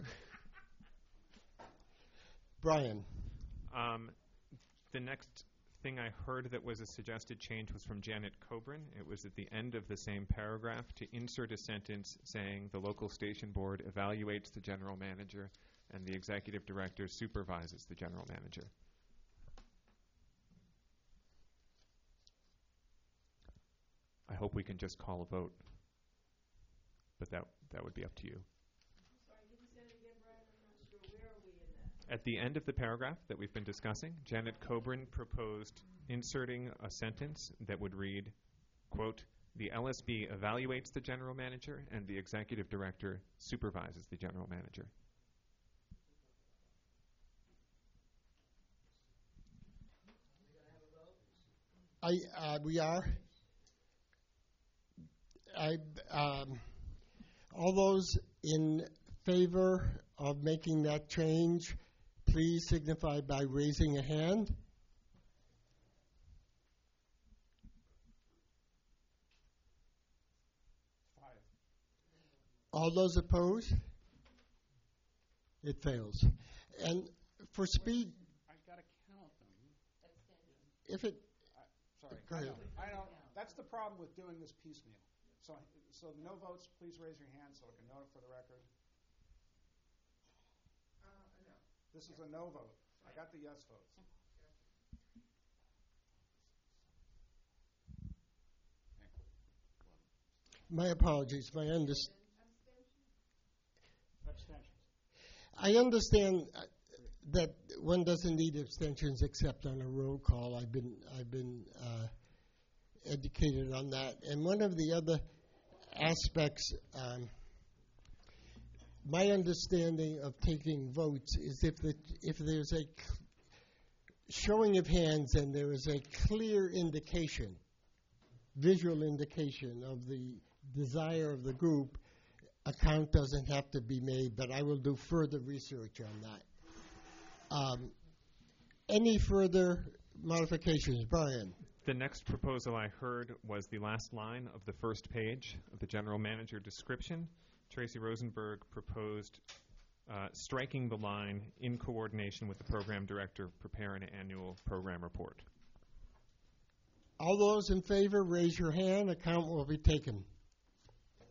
Brian. Um, the next thing I heard that was a suggested change was from Janet Coburn. It was at the end of the same paragraph to insert a sentence saying the local station board evaluates the general manager and the executive director supervises the general manager. I hope we can just call a vote, but that that would be up to you. At the end of the paragraph that we've been discussing, Janet Coburn proposed inserting a sentence that would read, quote, the L S B evaluates the general manager and the executive director supervises the general manager. I, uh, we are. I, um, all those in favor of making that change, please signify by raising a hand. Five. All those opposed? It fails. And for speed, I gotta count them. if it, I, sorry. Go ahead. I don't, I don't. That's the problem with doing this piecemeal. So, so no votes. Please raise your hand so I can note it for the record. This is a no vote. I got the yes votes. my apologies, my understanding. Abstentions. I understand uh, that one doesn't need abstentions except on a roll call. I've been I've been uh, educated on that. And one of the other aspects, um, my understanding of taking votes is if the if there's a cl- showing of hands and there is a clear indication, visual indication of the desire of the group, a count doesn't have to be made, but I will do further research on that. Um, any further modifications? Brian? The next proposal I heard was the last line of the first page of the general manager description. Tracy Rosenberg proposed uh, striking the line, in coordination with the program director, prepare an annual program report. All those in favor, raise your hand. A count will be taken.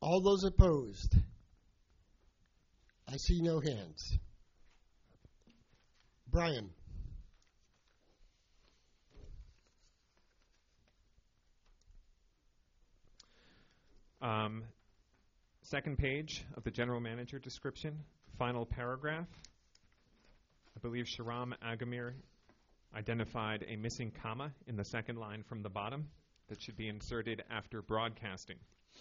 All those opposed? I see no hands. Brian. Um, second page of the general manager description, final paragraph. I believe Shahram Agamir identified a missing comma in the second line from the bottom that should be inserted after broadcasting.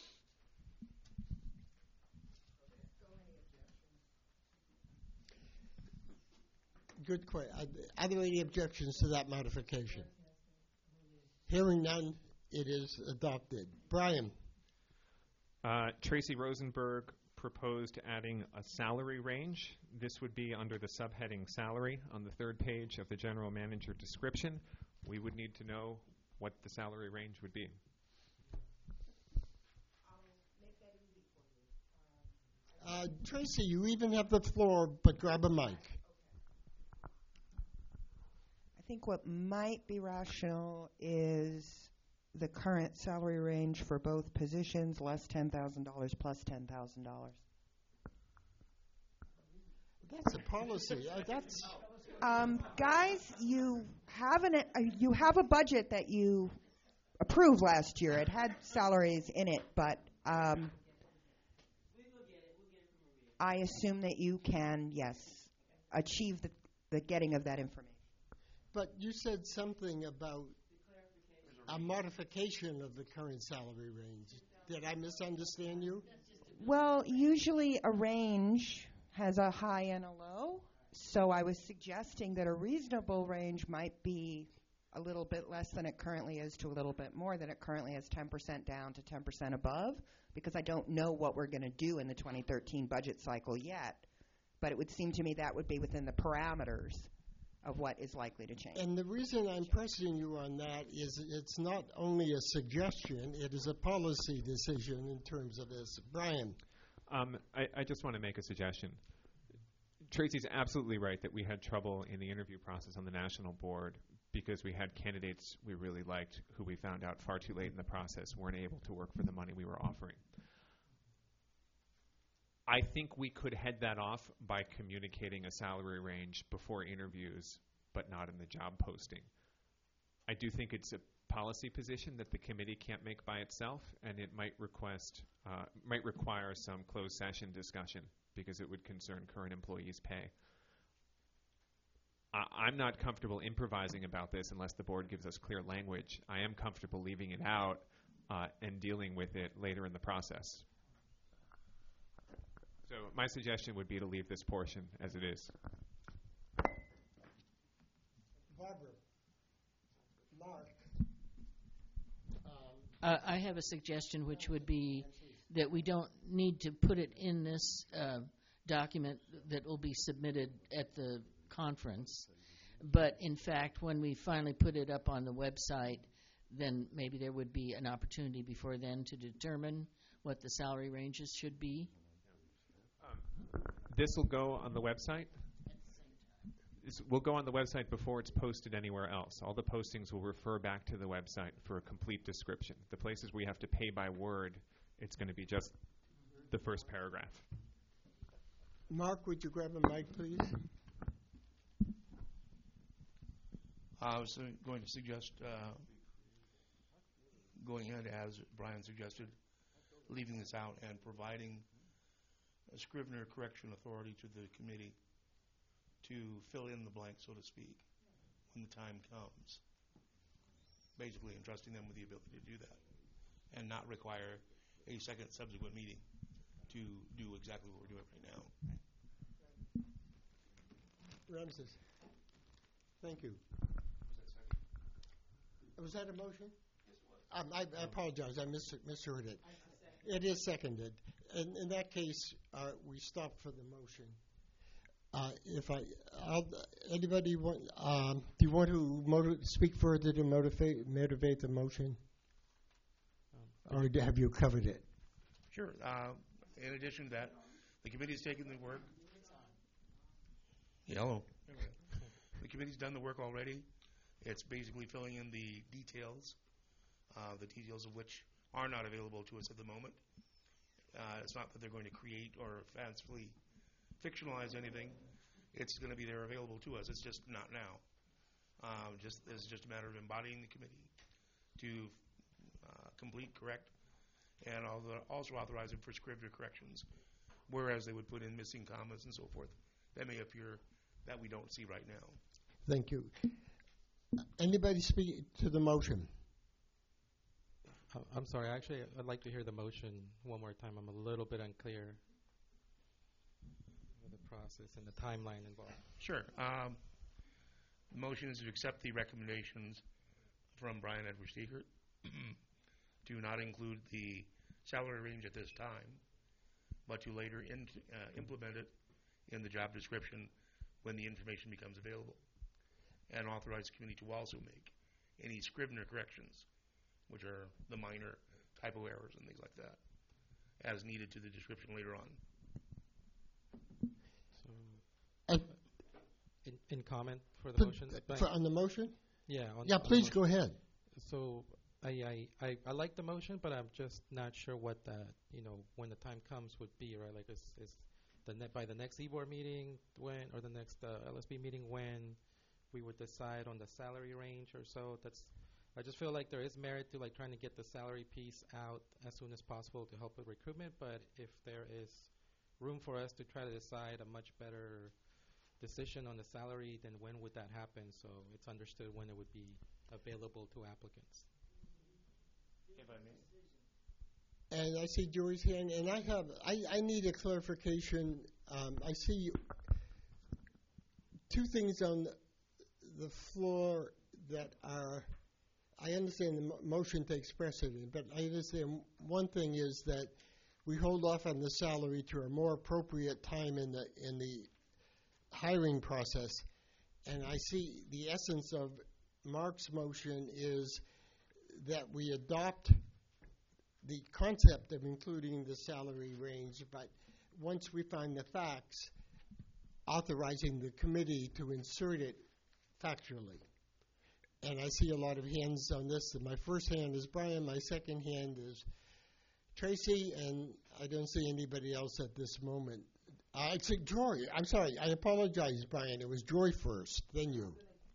Good question. Are there any objections to that modification? Hearing none, it is adopted. Brian. Uh, Tracy Rosenberg proposed adding a salary range. This would be under the subheading salary on the third page of the general manager description. We would need to know what the salary range would be. Uh, Tracy, you even have the floor, but grab a mic. I think what might be rational is the current salary range for both positions, less ten thousand dollars plus ten thousand dollars. That's a policy. Uh, that's um, guys, you have an uh, you have a budget that you approved last year. It had salaries in it, but um, I assume that you can, yes, achieve the, the getting of that information. But you said something about a modification of the current salary range. Did I misunderstand you? Well, usually a range has a high and a low, so I was suggesting that a reasonable range might be a little bit less than it currently is to a little bit more than it currently is, ten percent down to ten percent above, because I don't know what we're going to do in the twenty thirteen budget cycle yet, but it would seem to me that would be within the parameters of what is likely to change. And the reason I'm pressing you on that is it's not only a suggestion, it is a policy decision in terms of this. Brian. Um, I, I just want to make a suggestion. Tracy's absolutely right that we had trouble in the interview process on the national board because we had candidates we really liked who we found out far too late in the process weren't able to work for the money we were offering. I think we could head that off by communicating a salary range before interviews, but not in the job posting. I do think it's a policy position that the committee can't make by itself, and it might request, uh, might require some closed session discussion because it would concern current employees' pay. I I'm not comfortable improvising about this unless the board gives us clear language. I am comfortable leaving it out uh, and dealing with it later in the process. So my suggestion would be to leave this portion as it is. Barbara. Mark. Uh, I have a suggestion, which would be that we don't need to put it in this uh, document that will be submitted at the conference. But in fact, when we finally put it up on the website, then maybe there would be an opportunity before then to determine what the salary ranges should be. This will go on the website. This will go on the website before it's posted anywhere else. All the postings will refer back to the website for a complete description. The places where you have to pay by word, it's going to be just the first paragraph. Mark, would you grab a mic, please? I was uh, going to suggest uh, going ahead, as Brian suggested, leaving this out and providing a Scrivener correction authority to the committee to fill in the blank, so to speak, when the time comes. Basically entrusting them with the ability to do that and not require a second subsequent meeting to do exactly what we're doing right now. Ramses. Thank you. Was that a motion? Um, I, I apologize. I mis- misheard it. It is seconded. In, in that case, uh, we stop for the motion. Uh, if I, I'll, anybody want? Um, do you want to motiv- speak further to motivate motivate the motion, or have you covered it? Sure. Uh, in addition to that, the committee's taken the work. Hello. The committee's done the work already. It's basically filling in the details, uh, the details of which are not available to us at the moment. Uh, it's not that they're going to create or fancifully fictionalize anything. It's going to be there available to us. It's just not now. Um, just it's just a matter of embodying the committee to uh, complete, correct, and also authorizing for Scrivener corrections, whereas they would put in missing commas and so forth that may appear that we don't see right now. Thank you. Anybody speak to the motion? Uh, I'm sorry. Actually, I'd like to hear the motion one more time. I'm a little bit unclear with the process and the timeline involved. Sure. Um, the motion is to accept the recommendations from Brian Edward Stiegert to not include the salary range at this time, but to later in, uh, implement it in the job description when the information becomes available, and authorize the committee to also make any Scrivener corrections, which are the minor typo errors and things like that, as needed to the description later on. So, Uh, in, in comment for the P- motion? uh, for- on the motion? Yeah. On Yeah, on the please motion. go ahead. So I, I, I, I like the motion, but I'm just not sure what the, you know, when the time comes would be, right? Like, is, is the ne- by the next E board meeting when, or the next uh, L S B meeting when we would decide on the salary range or so? That's, I just feel like there is merit to like trying to get the salary piece out as soon as possible to help with recruitment, but if there is room for us to try to decide a much better decision on the salary, then when would that happen? So it's understood when it would be available to applicants. If I may. And I see Joey's hand, and I have, I, I need a clarification. Um, I see two things on the floor that are, I understand the mo- motion takes precedent, but I understand one thing is that we hold off on the salary to a more appropriate time in the in the hiring process. And I see the essence of Mark's motion is that we adopt the concept of including the salary range, but once we find the facts, authorizing the committee to insert it factually. And I see a lot of hands on this. My first hand is Brian, my second hand is Tracy, and I don't see anybody else at this moment. Uh, it's uh, Joy. I'm sorry. I apologize, Brian. It was Joy first, then you.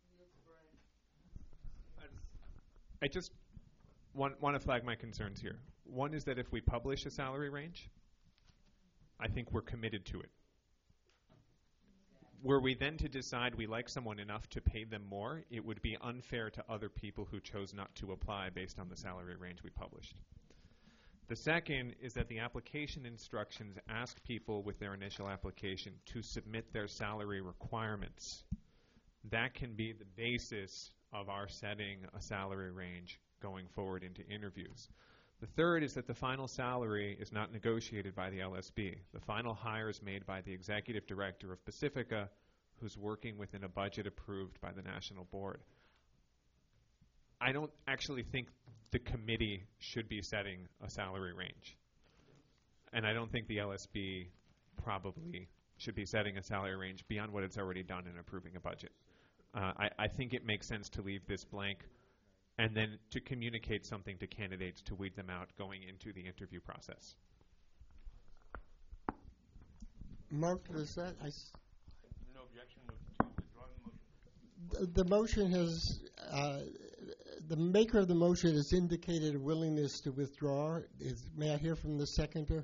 I just want, want to flag my concerns here. One is that if we publish a salary range, I think we're committed to it. Were we then to decide we like someone enough to pay them more, it would be unfair to other people who chose not to apply based on the salary range we published. The second is that the application instructions ask people with their initial application to submit their salary requirements. That can be the basis of our setting a salary range going forward into interviews. The third is that the final salary is not negotiated by the L S B. The final hire is made by the executive director of Pacifica, who's working within a budget approved by the national board. I don't actually think the committee should be setting a salary range. And I don't think the L S B probably should be setting a salary range beyond what it's already done in approving a budget. Uh, I, I think it makes sense to leave this blank and then to communicate something to candidates to weed them out going into the interview process. Mark, is that? I s- No objection to withdrawing the motion. the, the motion has, uh, the maker of the motion has indicated a willingness to withdraw. Is, may I hear from the seconder?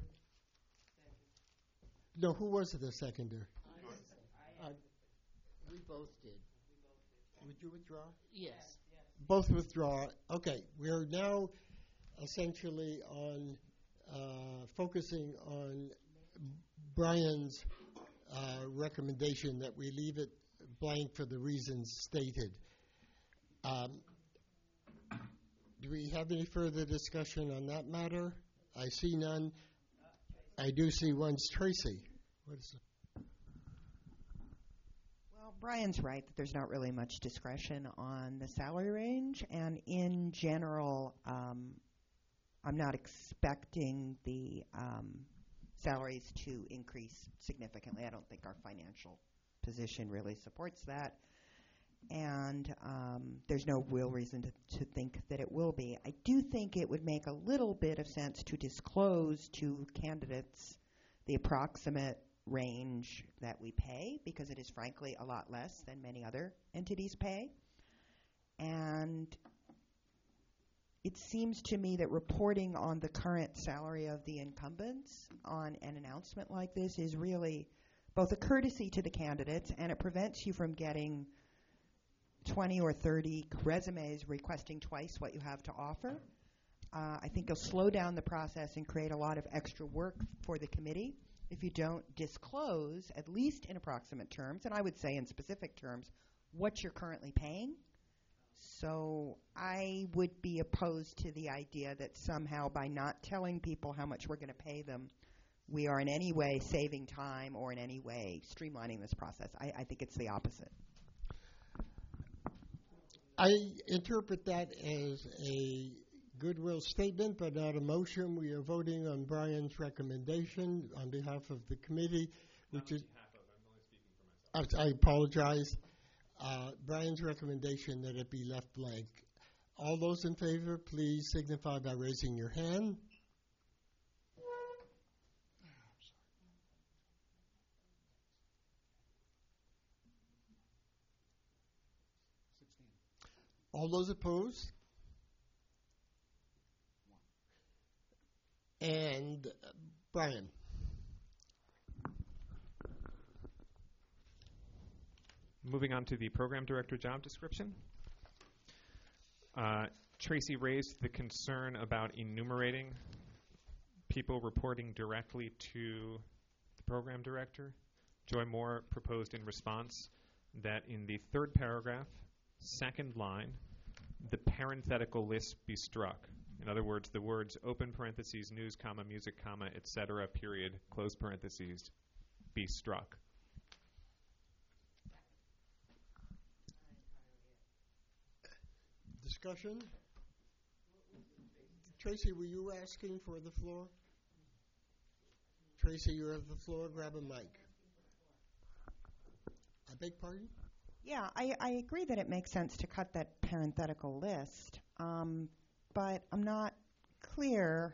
No, who was the seconder? Uh, We both did. would you withdraw? Yes. Both withdraw. Okay, we are now essentially on uh, focusing on Brian's uh, recommendation that we leave it blank for the reasons stated. Um, do we have any further discussion on that matter? I see none. I do see one's Tracy. What is it? Well, Brian's right that there's not really much discretion on the salary range, and in general, um, I'm not expecting the um, salaries to increase significantly. I don't think our financial position really supports that. and um, there's no real reason to, to think that it will be. I do think it would make a little bit of sense to disclose to candidates the approximate range that we pay, because it is frankly a lot less than many other entities pay. And it seems to me that reporting on the current salary of the incumbents on an announcement like this is really both a courtesy to the candidates, and it prevents you from getting twenty or thirty resumes requesting twice what you have to offer. Uh, I think it'll slow down the process and create a lot of extra work for the committee if you don't disclose, at least in approximate terms, and I would say in specific terms, what you're currently paying. So I would be opposed to the idea that somehow by not telling people how much we're going to pay them, we are in any way saving time or in any way streamlining this process. I, I think it's the opposite. I interpret that as a goodwill statement, but not a motion. We are voting on Brian's recommendation on behalf of the committee, which is. I, I apologize. Uh, Brian's recommendation that it be left blank. All those in favor, please signify by raising your hand. All those opposed? And uh, Brian. Moving on to the program director job description. Uh, Tracy raised the concern about enumerating people reporting directly to the program director. Joy Moore proposed in response that in the third paragraph, second line, the parenthetical list be struck. In other words, the words open parentheses, news, comma, music, comma, et cetera, period, close parentheses, be struck. Discussion? Tracy, were you asking for the floor? Tracy, you have the floor. Grab a mic. I beg pardon? Yeah, I, I agree that it makes sense to cut that parenthetical list, um, but I'm not clear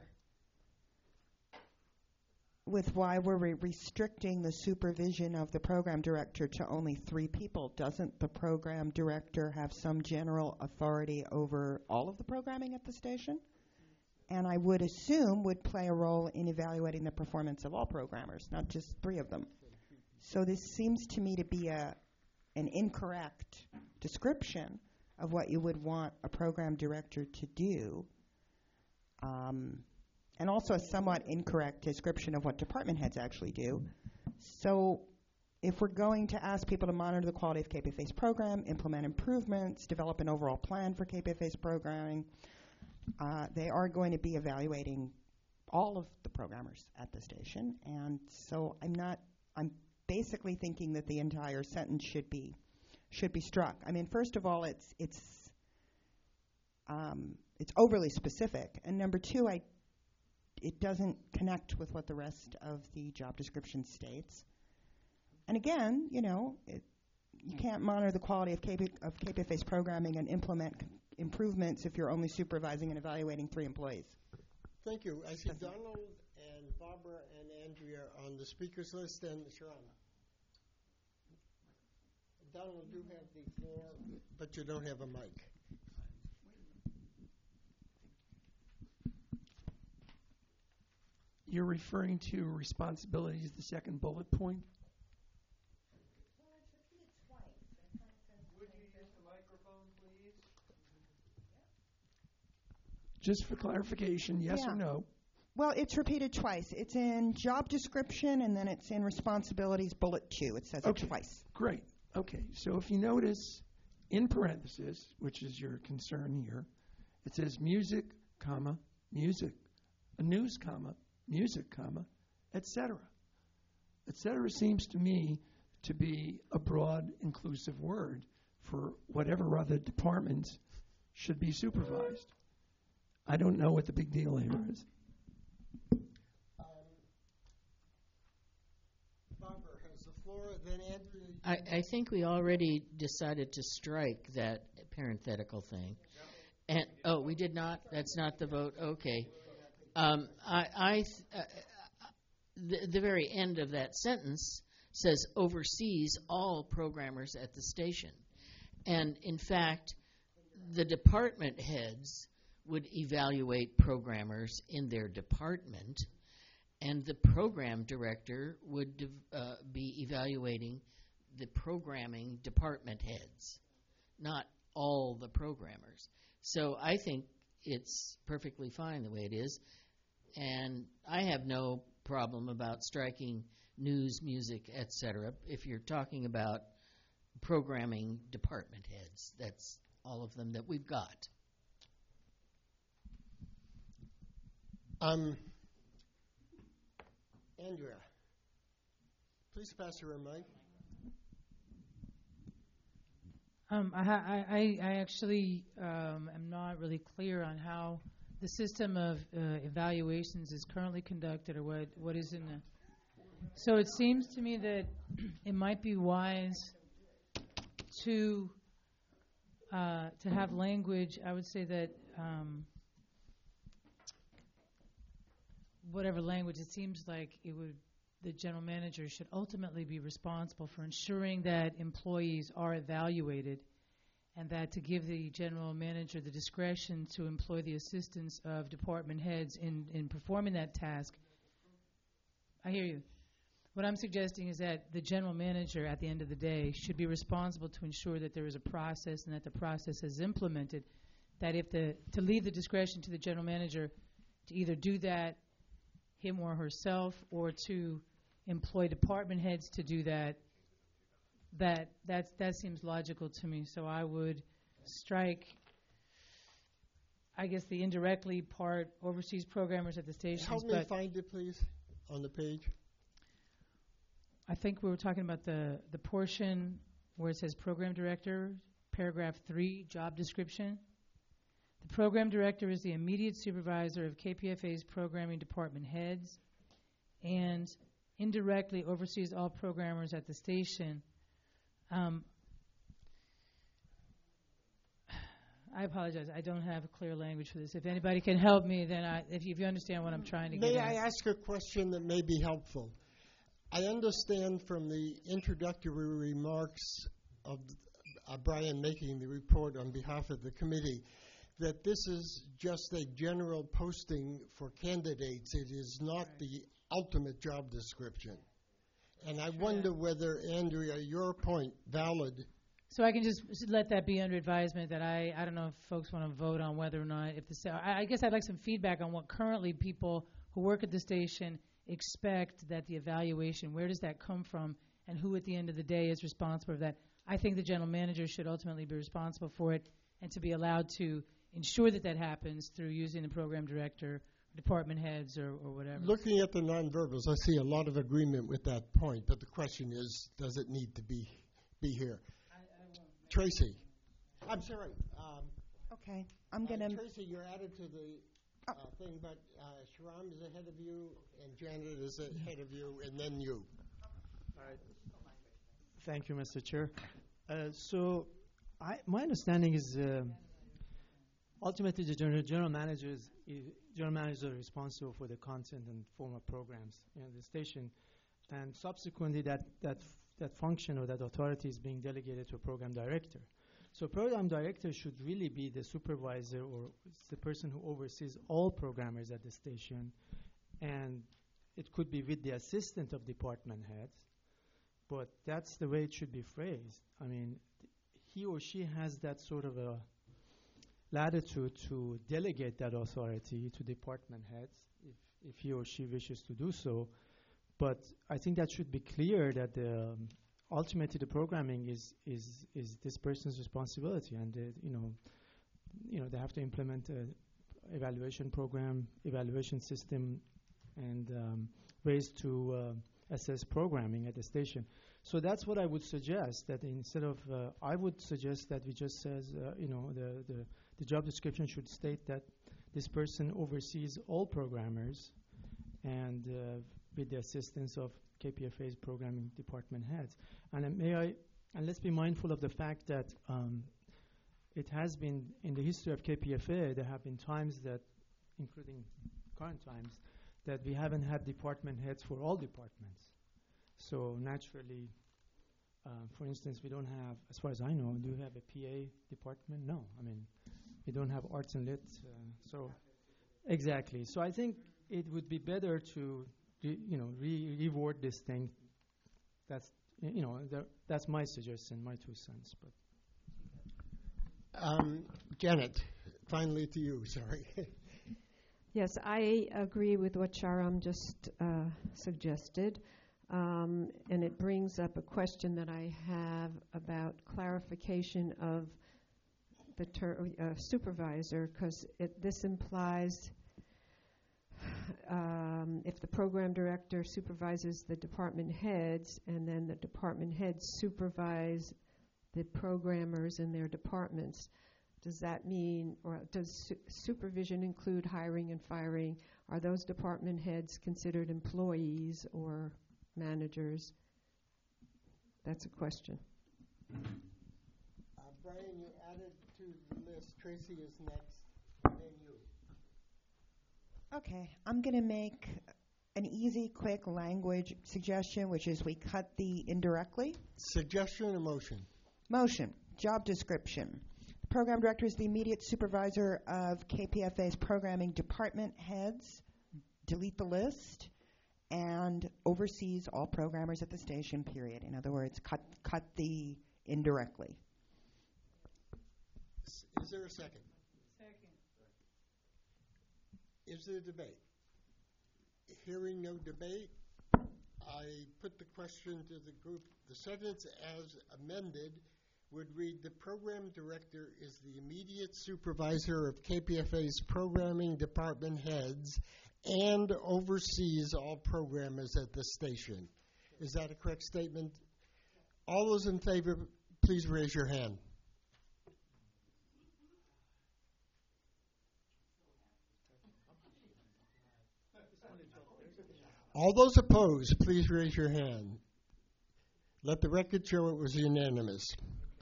with why we're re- restricting the supervision of the program director to only three people. Doesn't the program director have some general authority over all of the programming at the station? And I would assume would play a role in evaluating the performance of all programmers, not just three of them. So this seems to me to be a an incorrect description of what you would want a program director to do, um, and also a somewhat incorrect description of what department heads actually do. So if we're going to ask people to monitor the quality of K P F A's program, implement improvements, develop an overall plan for K P F A's programming, uh, they are going to be evaluating all of the programmers at the station. And so I'm not, I'm basically thinking that the entire sentence should be should be struck. I mean, first of all, it's it's um, it's overly specific, and number two, I it doesn't connect with what the rest of the job description states. And again, you know, it, you can't monitor the quality of K P, of K P F A's programming and implement c- improvements if you're only supervising and evaluating three employees. Thank you. I see Donald and Barbara and Andrea on the speakers list, and Sharon. Donald, you have the floor, but you don't have a mic. You're referring to responsibilities, the second bullet point? Would you use the microphone, please? Just for clarification, yes Yeah. or no? Well, it's repeated twice. It's in job description, and then it's in responsibilities, bullet two. It says Okay. it twice. Great. Okay, so if you notice in parentheses, which is your concern here, it says music, comma, music, a news, comma, music, comma, et cetera. Et cetera seems to me to be a broad, inclusive word for whatever other departments should be supervised. I don't know what the big deal here is. Barbara has the floor, then Andrea. I, I think we already decided to strike that parenthetical thing. And oh, we did not. That's not the vote. Okay. Um, I, I th- uh, the, the very end of that sentence says oversees all programmers at the station, and in fact, the department heads would evaluate programmers in their department, and the program director would div- uh, be evaluating the programming department heads, not all the programmers. So I think it's perfectly fine the way it is, and I have no problem about striking news, music, et cetera. If you're talking about programming department heads, that's all of them that we've got. Um, Andrea, please pass her a mic. Um, I, ha- I, I I actually um, am not really clear on how the system of uh, evaluations is currently conducted, or what, what is in the. So it seems to me that it might be wise to uh, to have language. I would say that um, whatever language, it seems like it would. The general manager should ultimately be responsible for ensuring that employees are evaluated, and that to give the general manager the discretion to employ the assistance of department heads in, in performing that task. I hear you. What I'm suggesting is that the general manager, at the end of the day, should be responsible to ensure that there is a process and that the process is implemented, that if the, to leave the discretion to the general manager to either do that him or herself, or to employ department heads to do that, that that's, that seems logical to me. So I would strike, I guess, the indirectly part, overseas programmers at the stations. Help me but find it, please, on the page. I think we were talking about the, the portion where it says program director, paragraph three, job description. The program director is the immediate supervisor of K P F A's programming department heads and indirectly oversees all programmers at the station. Um, I apologize. I don't have a clear language for this. If anybody can help me, then I, if, you, if you understand what I'm trying to May get I at. ask a question that may be helpful? I understand from the introductory remarks of uh, Brian making the report on behalf of the committee that this is just a general posting for candidates. It is not the ultimate job description. And I wonder whether, Andrea, your point, valid. So I can just s- let that be under advisement that I, I don't know if folks want to vote on whether or not, if the, sa- I, I guess I'd like some feedback on what currently people who work at the station expect that the evaluation, where does that come from, and who at the end of the day is responsible for that. I think the general manager should ultimately be responsible for it, and to be allowed to ensure that that happens through using the program director, department heads, or, or whatever. Looking at the nonverbals, I see a lot of agreement with that point, but the question is, does it need to be be here? I, I won't Tracy. I'm sorry. Um, Okay, I'm uh, going to. Tracy, you're added to the uh, thing, but uh, Sharam is ahead of you, and Janet is ahead of you, and then you. All right. Thank you, Mister Chair. Uh, so, I, my understanding is uh, ultimately the general, general manager is i- general manager is responsible for the content and form of programs in the station, and subsequently that that f- that function or that authority is being delegated to a program director. So, program director should really be the supervisor or it's the person who oversees all programmers at the station, and it could be with the assistant of department heads. But that's the way it should be phrased. I mean, th- he or she has that sort of a latitude to delegate that authority to department heads if, if he or she wishes to do so. But I think that should be clear that the, um, ultimately the programming is, is, is this person's responsibility, and uh, you know, you know they have to implement an evaluation program, evaluation system, and um, ways to uh, assess programming at the station. So that's what I would suggest, that instead of, uh, I would suggest that we just says, uh, you know, the, the, the job description should state that this person oversees all programmers and uh, with the assistance of K P F A's programming department heads. And uh, may I, and let's be mindful of the fact that um, it has been, in the history of K P F A, there have been times that, including current times, that we haven't had department heads for all departments. So naturally, uh, for instance, we don't have, as far as I know, do we have a P A department? No. I mean, we don't have arts and lit. Uh, so, exactly. So I think it would be better to, re, you know, re- reword this thing. That's, y- you know, the, that's my suggestion, my two cents. But Um, Janet, finally to you, sorry. Yes, I agree with what Sharam just uh, suggested. Um, and it brings up a question that I have about clarification of the ter- uh, supervisor, because this implies um, if the program director supervises the department heads and then the department heads supervise the programmers in their departments, does that mean, or does su- supervision include hiring and firing? Are those department heads considered employees or managers? That's a question. Uh, Brian, you added to the list. Tracy is next, and then you. Okay, I'm going to make an easy, quick language suggestion, which is we cut the indirectly. Suggestion or motion? Motion. Job description. Program director is the immediate supervisor of K P F A's programming department heads. Delete the list. And oversees all programmers at the station, period. In other words, cut cut the indirectly. S- Is there a second? Second. Is there debate? Hearing no debate, I put the question to the group. The sentence as amended would read, the program director is the immediate supervisor of K P F A's programming department heads and oversees all programmers at the station. Is that a correct statement? All those in favor, please raise your hand. All those opposed, please raise your hand. Let the record show it was unanimous.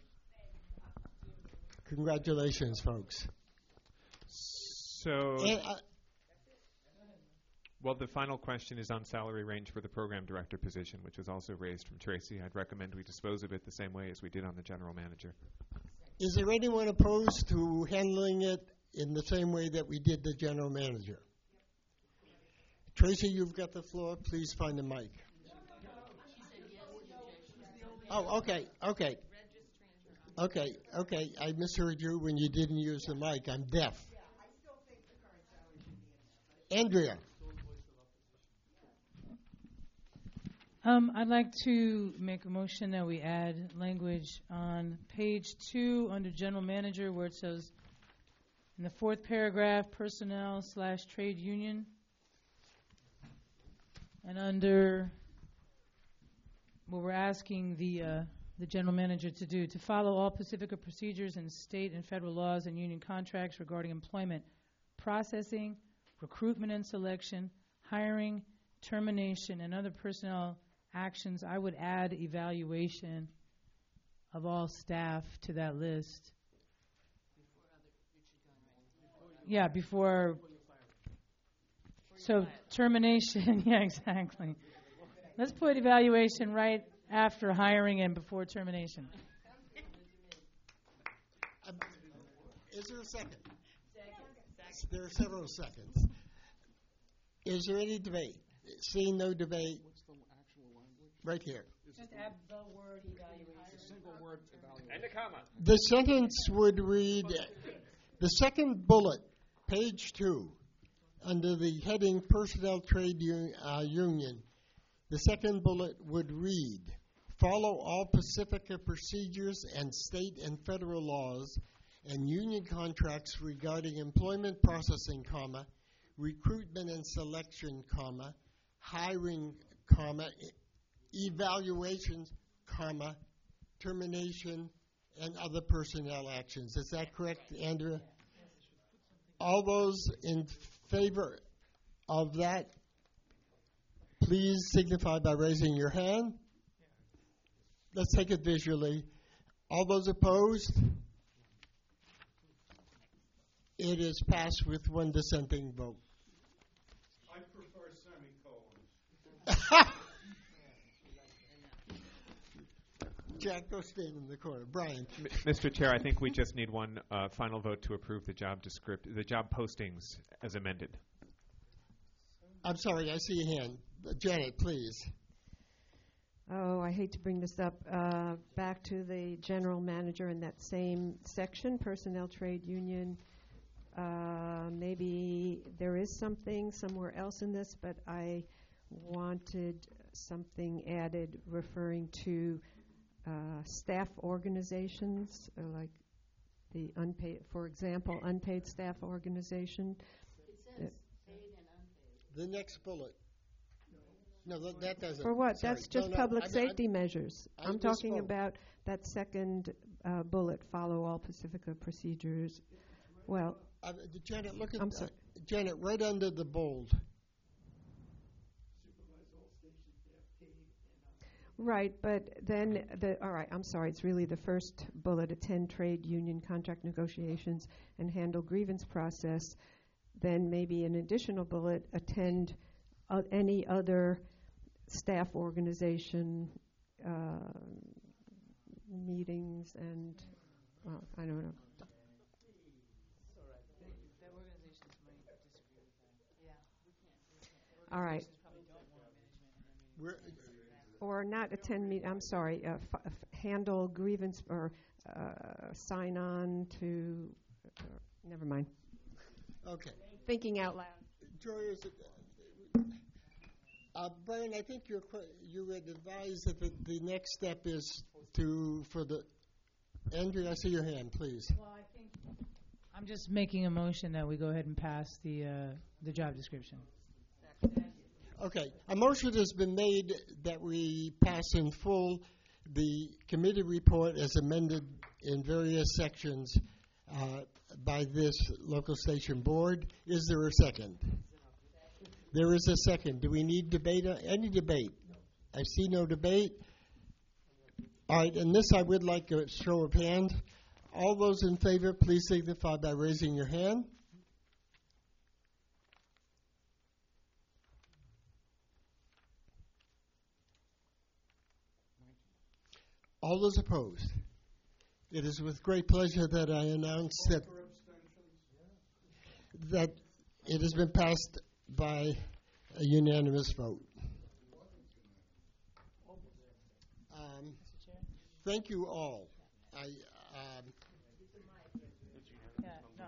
Congratulations, folks. So, And, uh, well, the final question is on salary range for the program director position, which was also raised from Tracy. I'd recommend we dispose of it the same way as we did on the general manager. Is there anyone opposed to handling it in the same way that we did the general manager? Tracy, you've got the floor. Please find the mic. Oh, okay, okay. Okay, okay. I misheard you when you didn't use the mic. I'm deaf. Andrea. Um, I'd like to make a motion that we add language on page two under general manager where it says in the fourth paragraph, personnel slash trade union. And under what we're asking the uh, the general manager to do, to follow all Pacifica procedures and state and federal laws and union contracts regarding employment processing, recruitment and selection, hiring, termination, and other personnel actions. I would add evaluation of all staff to that list. Yeah, before. So termination, yeah, exactly. Let's put evaluation right after hiring and before termination. Um, is there a second? Second. There are several seconds. Is there any debate? Seeing no debate. What's the actual language? Right here. Just add the word evaluation. Single word evaluation. And a comma. The sentence would read, the second bullet, page two, under the heading Personnel Trade Un- uh, Union, the second bullet would read, follow all Pacifica procedures and state and federal laws and union contracts regarding employment processing, comma, recruitment and selection, comma, hiring, comma, e- evaluations, comma, termination, and other personnel actions. Is that correct, Andrea? All those in favor of that, please signify by raising your hand. Let's take it visually. All those opposed? It is passed with one dissenting vote. I prefer semicolons. Jack, go stand in the corner. Brian. M- Mister Chair, I think we just need one uh, final vote to approve the job descript- the job postings as amended. I'm sorry, I see your hand. Uh, Janet, please. Oh, I hate to bring this up. Uh, back to the general manager in that same section, personnel trade union. Uh, maybe there is something somewhere else in this, but I wanted something added referring to uh, staff organizations, uh, like the unpaid, for example, unpaid staff organization. It says paid and unpaid. The next bullet. No, that, that doesn't. For what? Sorry. That's just No, no, public I- I- safety measures. I I'm talking misspoke. about that second uh, bullet, follow all Pacifica procedures. Well, Uh, Janet, look at I'm uh, sorry. Janet, right under the bold. right, but then the, all right, I'm sorry, it's really the first bullet, attend trade union contract negotiations and handle grievance process. Then maybe an additional bullet, attend uh, any other staff organization uh, meetings and, well, I don't know. All right. We're, Or not attend meet, I'm sorry, uh, f- f- handle grievance or uh, sign on to, uh, never mind. okay. Thinking out loud. Joy, is it, uh, Brian, I think you're, que- you would advise that the, the next step is to, for the, Andrew, I see your hand, please. Well, I think I'm just making a motion that we go ahead and pass the uh, the job description. Okay, a motion has been made that we pass in full the committee report as amended in various sections uh, by this local station board. Is there a second? There is a second. Do we need debate? Uh, any debate? I see no debate. All right, and this I would like a show of hands. All those in favor, please signify by raising your hand. All those opposed? It is with great pleasure that I announce that that it has been passed by a unanimous vote. Um, thank you all. I, um, Yeah, no.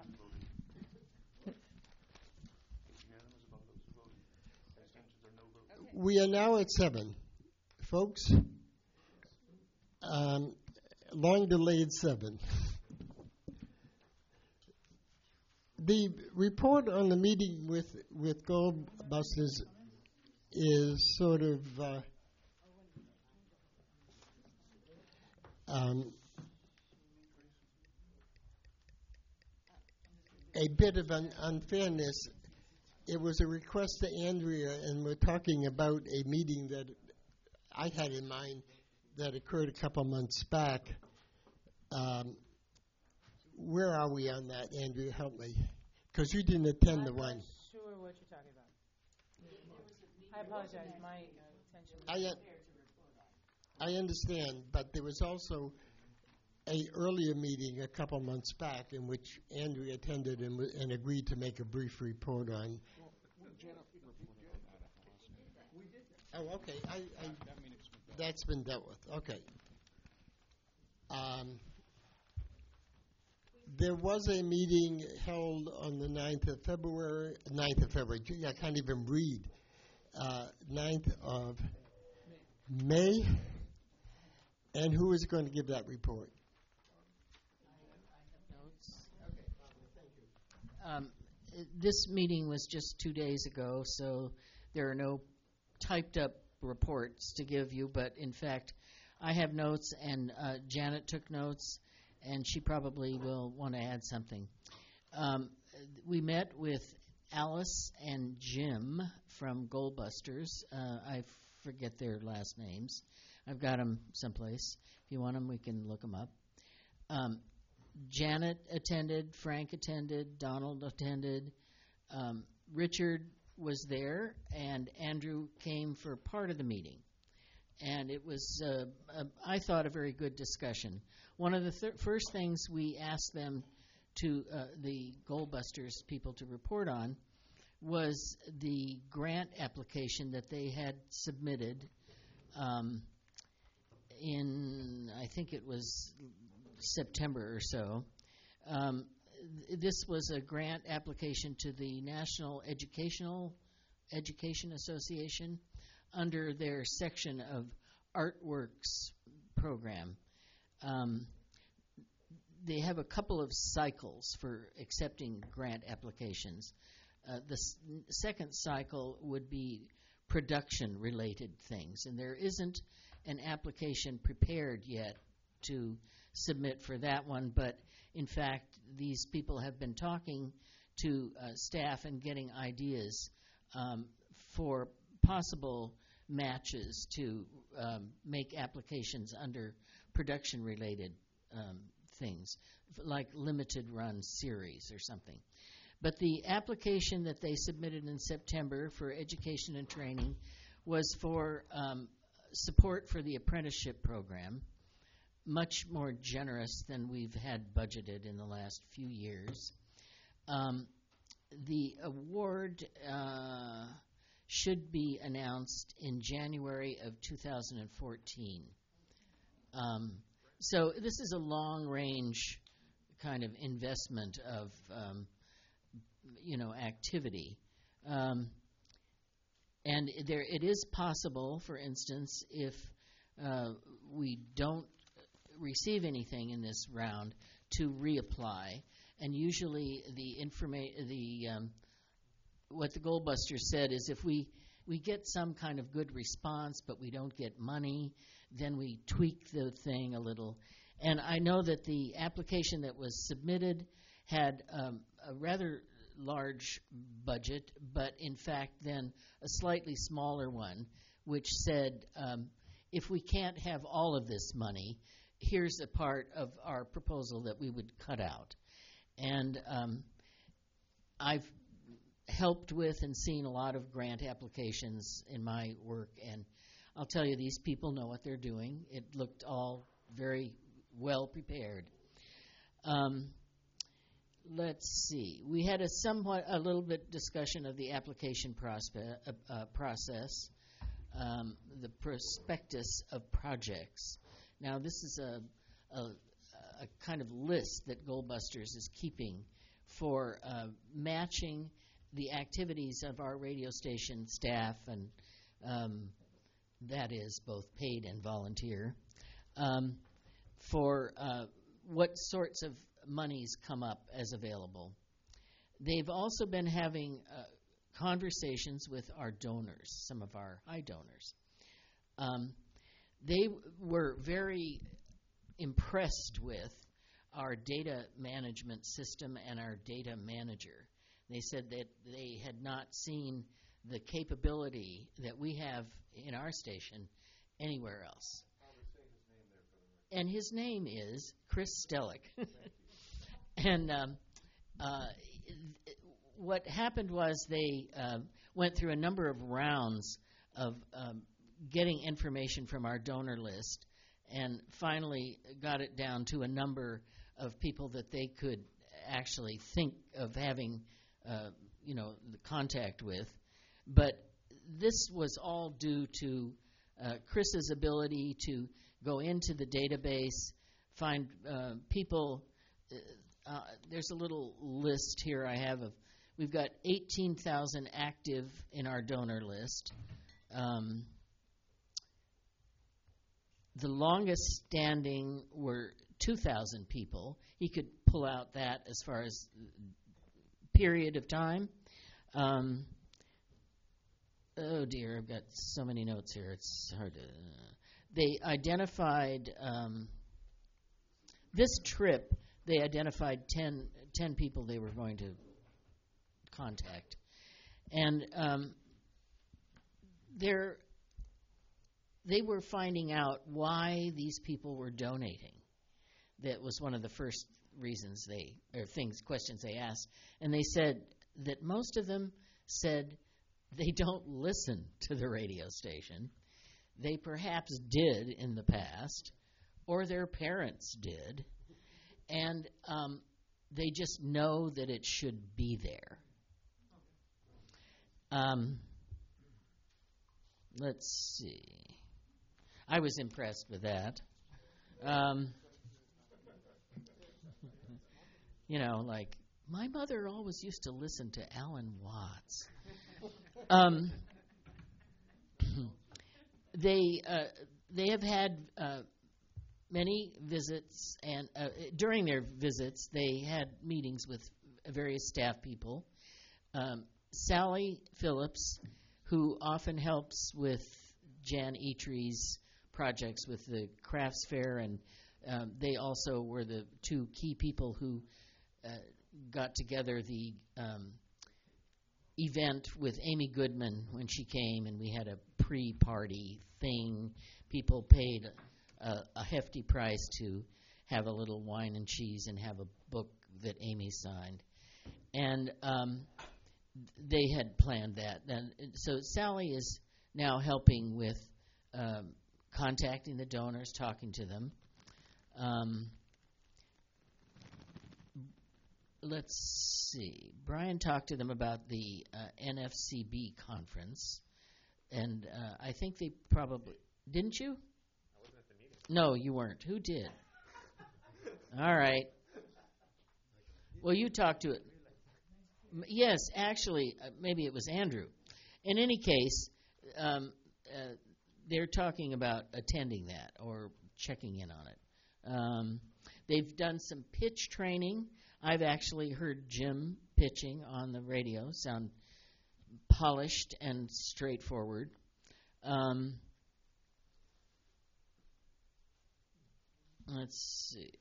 we are now at seven, folks. Um, long delayed seven. The report on the meeting with with Goldbusters is sort of uh, um, a bit of an unfairness. It was a request to Andrea, and we're talking about a meeting that I had in mind that occurred a couple months back. Um, where are we on that, Andrea? Help me. Because you didn't attend the one. I'm not sure what you're talking about. I apologize. My uh, attention was I, uh, not there to report on. I understand, but there was also a earlier meeting a couple months back in which Andrea attended and, w- and agreed to make a brief report on. Oh, okay. I, I, that's been dealt with. Okay. Um, there was a meeting held on the ninth of February, ninth of February, gee, I can't even read, uh, ninth of May. And who is going to give that report? Um, i- This meeting was just two days ago, so there are no typed-up reports to give you, but in fact, I have notes, and uh, Janet took notes, and she probably will want to add something. Um, We met with Alice and Jim from Goldbusters. Uh, I forget their last names. I've got them someplace. If you want them, we can look them up. Um, Janet attended, Frank attended, Donald attended, um, Richard was there, and Andrew came for part of the meeting. And it was, uh, a, I thought, a very good discussion. One of the th- first things we asked them to, uh, the Goldbusters people to report on, was the grant application that they had submitted um, in, I think it was September or so. Um, th- this was a grant application to the National Educational Education Association under their section of Artworks program. Um, they have a couple of cycles for accepting grant applications. Uh, the s- second cycle would be production-related things, and there isn't an application prepared yet to submit for that one, but in fact, these people have been talking to uh, staff and getting ideas um, for possible matches to um, make applications under production-related um, things, f- like limited run series or something. But the application that they submitted in September for education and training was for um, support for the apprenticeship program, much more generous than we've had budgeted in the last few years. Um, the award uh, should be announced in January of two thousand fourteen. Um, so this is a long-range kind of investment of, um, you know, activity. Um, and there, it is possible, for instance, if uh, we don't receive anything in this round, to reapply. And usually, the informa- the um, what the Goldbusters said is, if we we get some kind of good response, but we don't get money, then we tweak the thing a little. And I know that the application that was submitted had um, a rather large budget, but in fact then a slightly smaller one, which said, um, if we can't have all of this money, here's a part of our proposal that we would cut out. And um, I've helped with and seen a lot of grant applications in my work, and I'll tell you, these people know what they're doing. It looked all very well prepared. Um, let's see. We had a somewhat, a little bit discussion of the application prospe- uh, uh, process, um, the prospectus of projects. Now, this is a, a, a kind of list that Goldbusters is keeping for uh, matching the activities of our radio station staff, and um, that is both paid and volunteer, um, for uh, what sorts of monies come up as available. They've also been having uh, conversations with our donors, some of our high donors. Um, they w- were very impressed with our data management system and our data manager. They said that they had not seen the capability that we have in our station anywhere else. And his name is Chris Stellick. And um, uh, what happened was they uh, went through a number of rounds of um, getting information from our donor list, and finally got it down to a number of people that they could actually think of having, uh, you know, the contact with. But this was all due to uh, Chris's ability to go into the database, find uh, people. Uh, uh, there's a little list here I have of, we've got eighteen thousand active in our donor list. Um, the longest standing were two thousand people. He could pull out that as far as period of time. Um, oh dear, I've got so many notes here. It's hard to. Uh, they identified um, this trip. They identified ten, ten people they were going to contact. And um, they're, they were finding out why these people were donating. That was one of the first reasons they, or things, questions they asked. And they said that most of them said they don't listen to the radio station. They perhaps did in the past, or their parents did, and um, they just know that it should be there. Um, let's see. I was impressed with that. Um, you know, like, my mother always used to listen to Alan Watts. Um, they uh, they have had uh, many visits, and uh, during their visits, they had meetings with various staff people. Um, Sally Phillips, who often helps with Jan Etry's projects with the crafts fair, and um, they also were the two key people who uh, got together the um, event with Amy Goodman when she came, and we had a pre-party thing. People paid a, a hefty price to have a little wine and cheese and have a book that Amy signed. And um, they had planned that. And so Sally is now helping with um, contacting the donors, talking to them. Um, let's see. Brian talked to them about the uh, N F C B conference, and uh, I think they probably didn't you? I wasn't at the meeting. No, you weren't. Who did? All right. Well, you talked to it. M- Yes, actually, uh, maybe it was Andrew. In any case, um, uh, they're talking about attending that or checking in on it. Um, they've done some pitch training. I've actually heard Jim pitching on the radio, sound polished and straightforward. Um, let's see.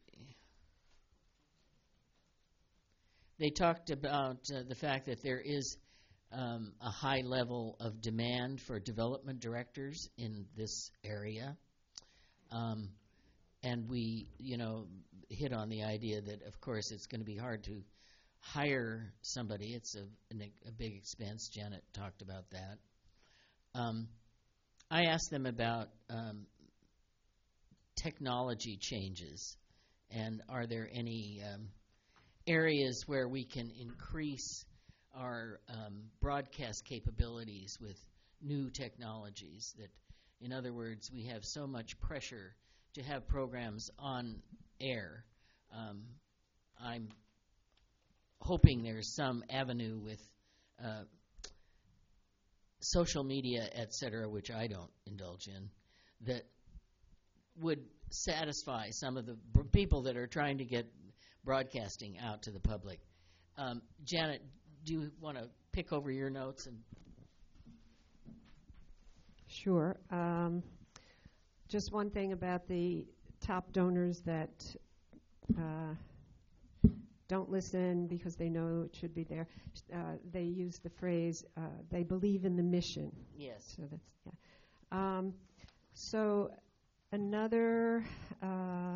They talked about uh, the fact that there is um, a high level of demand for development directors in this area. Um, and we, you know, hit on the idea that, of course, it's going to be hard to hire somebody. It's a, an, a big expense. Janet talked about that. Um, I asked them about um, technology changes, and are there any um, areas where we can increase our um, broadcast capabilities with new technologies. That, in other words, we have so much pressure to have programs on air. Um, I'm hoping there's some avenue with uh, social media, et cetera, which I don't indulge in, that would satisfy some of the b- people that are trying to get broadcasting out to the public. Um, Janet, do you want to pick over your notes? And Sure. Um, just one thing about the top donors that uh, don't listen because they know it should be there. Uh, they use the phrase, uh, they believe in the mission. Yes. So that's, yeah. Um, so another uh,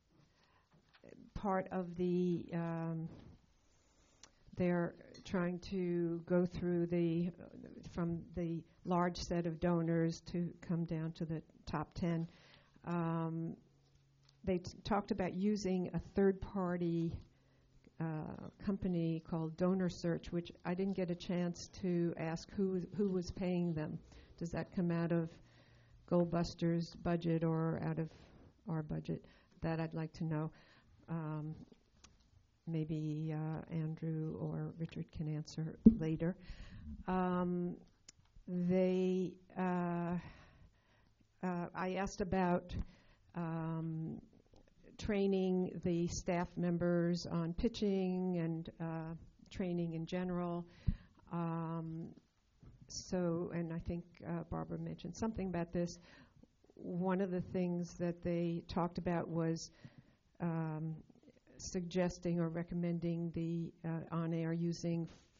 part of the, um, they're trying to go through the, uh, from the large set of donors to come down to the top ten. Um, they t- talked about using a third-party uh, company called Donor Search, which I didn't get a chance to ask who who was paying them. Does that come out of Goldbusters' budget or out of our budget? That I'd like to know. Um, maybe uh, Andrew or Richard can answer later. Um, they, uh, uh, I asked about um, training the staff members on pitching and uh, training in general. Um, so, and I think uh, Barbara mentioned something about this. One of the things that they talked about was um, suggesting or recommending the uh, on-air using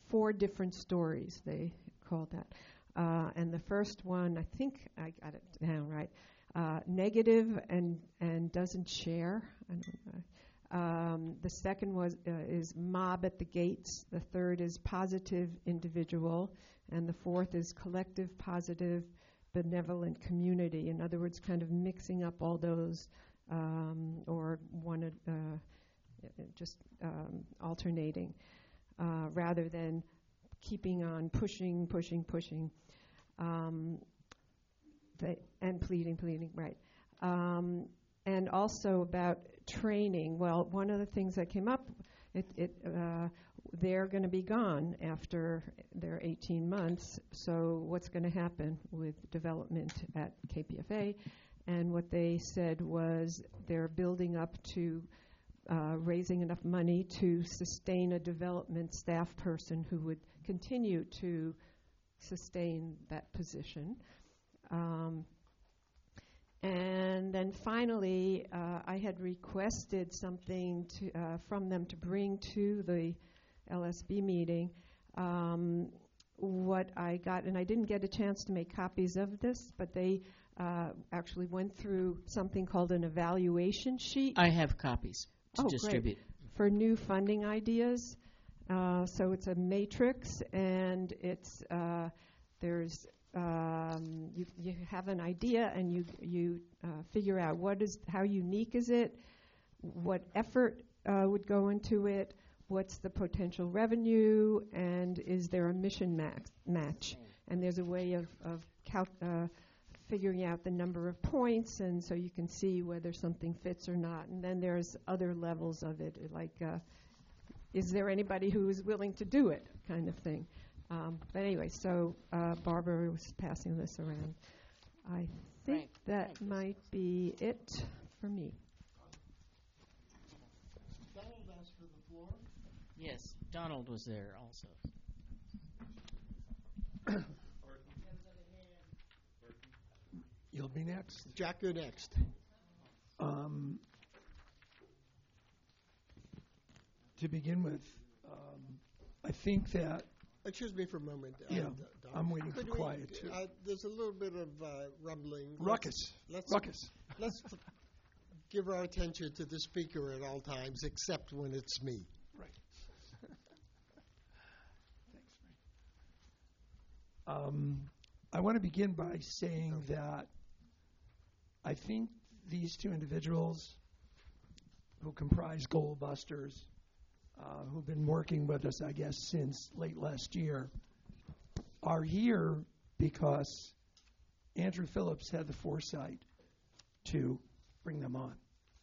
four different stories, they called that. Uh, and the first one, I think I got it down right, uh, negative and, and doesn't share. I don't know. Um, the second was uh, is mob at the gates. The third is positive individual. And the fourth is collective, positive, benevolent community. In other words, kind of mixing up all those um, or one uh, just um, alternating uh, rather than keeping on pushing, pushing, pushing, um, the, and pleading, pleading, right. Um, and also about training. Well, one of the things that came up, it, it, uh, they're going to be gone after their eighteen months, so what's going to happen with development at K P F A? And what they said was they're building up to uh, raising enough money to sustain a development staff person who would continue to sustain that position. Um, and then finally, uh, I had requested something to, uh, from them to bring to the L S B meeting. Um, what I got, and I didn't get a chance to make copies of this, but they uh, actually went through something called an evaluation sheet. I have copies to oh, distribute. Great. For new funding ideas. Uh, so it's a matrix, and it's uh, there's um, you you have an idea, and you you uh, figure out what is how unique is it, what effort uh, would go into it, what's the potential revenue, and is there a mission max match? And there's a way of of cal- uh, figuring out the number of points, and so you can see whether something fits or not. And then there's other levels of it, like. Uh, Is there anybody who is willing to do it, kind of thing. Um, but anyway, so uh, Barbara was passing this around. I think Right. that Thank you. might be it for me. Donald asked for the floor. Yes, Donald was there also. You'll be next. Jack, you're next. Um, to begin with, um, I think that Excuse me for a moment. Yeah, uh, Don. I'm waiting for Could we- quiet, too. Uh, there's a little bit of uh, rumbling. Ruckus. Let's, Ruckus. Let's f- give our attention to the speaker at all times, except when it's me. Right. Thanks, Frank. Um, I want to begin by saying that I think these two individuals who comprise Goalbusters, uh, who've been working with us, I guess, since late last year, are here because Andrew Phillips had the foresight to bring them on.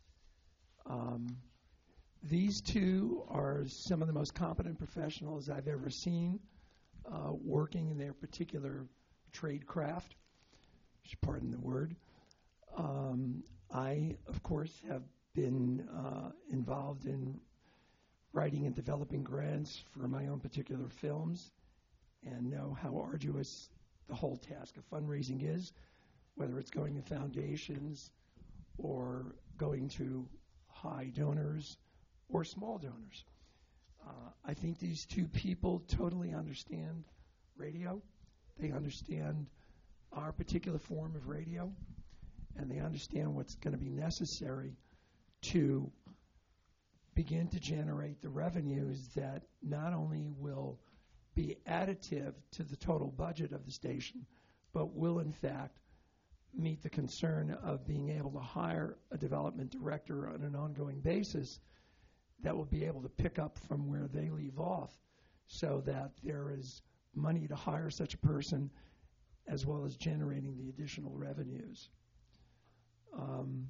Um, these two are some of the most competent professionals I've ever seen uh, working in their particular trade craft, pardon the word. Um, I, of course, have been uh, involved in writing and developing grants for my own particular films and know how arduous the whole task of fundraising is, whether it's going to foundations or going to high donors or small donors. Uh, I think these two people totally understand radio. They understand our particular form of radio, and they understand what's going to be necessary to begin to generate the revenues that not only will be additive to the total budget of the station, but will in fact meet the concern of being able to hire a development director on an ongoing basis that will be able to pick up from where they leave off so that there is money to hire such a person as well as generating the additional revenues. Um,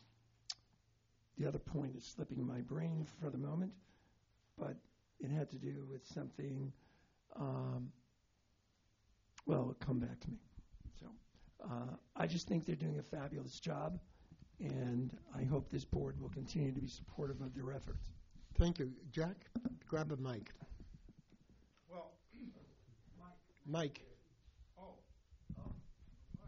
the other point is slipping my brain for the moment, but it had to do with something, um, well, it'll come back to me. So uh, I just think they're doing a fabulous job, and I hope this board will continue to be supportive of their efforts. Thank you. Jack, grab a mic. Well, Mike. Oh, oh, hi.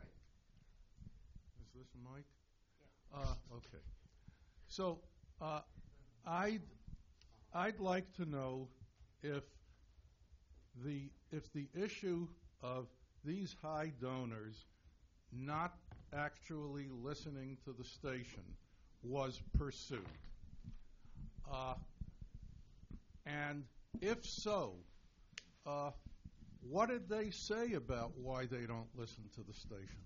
Is this a mic? Yeah. Uh, okay. So, uh, I'd, I'd like to know if the if the issue of these high donors not actually listening to the station was pursued. Uh, and if so, uh, what did they say about why they don't listen to the station?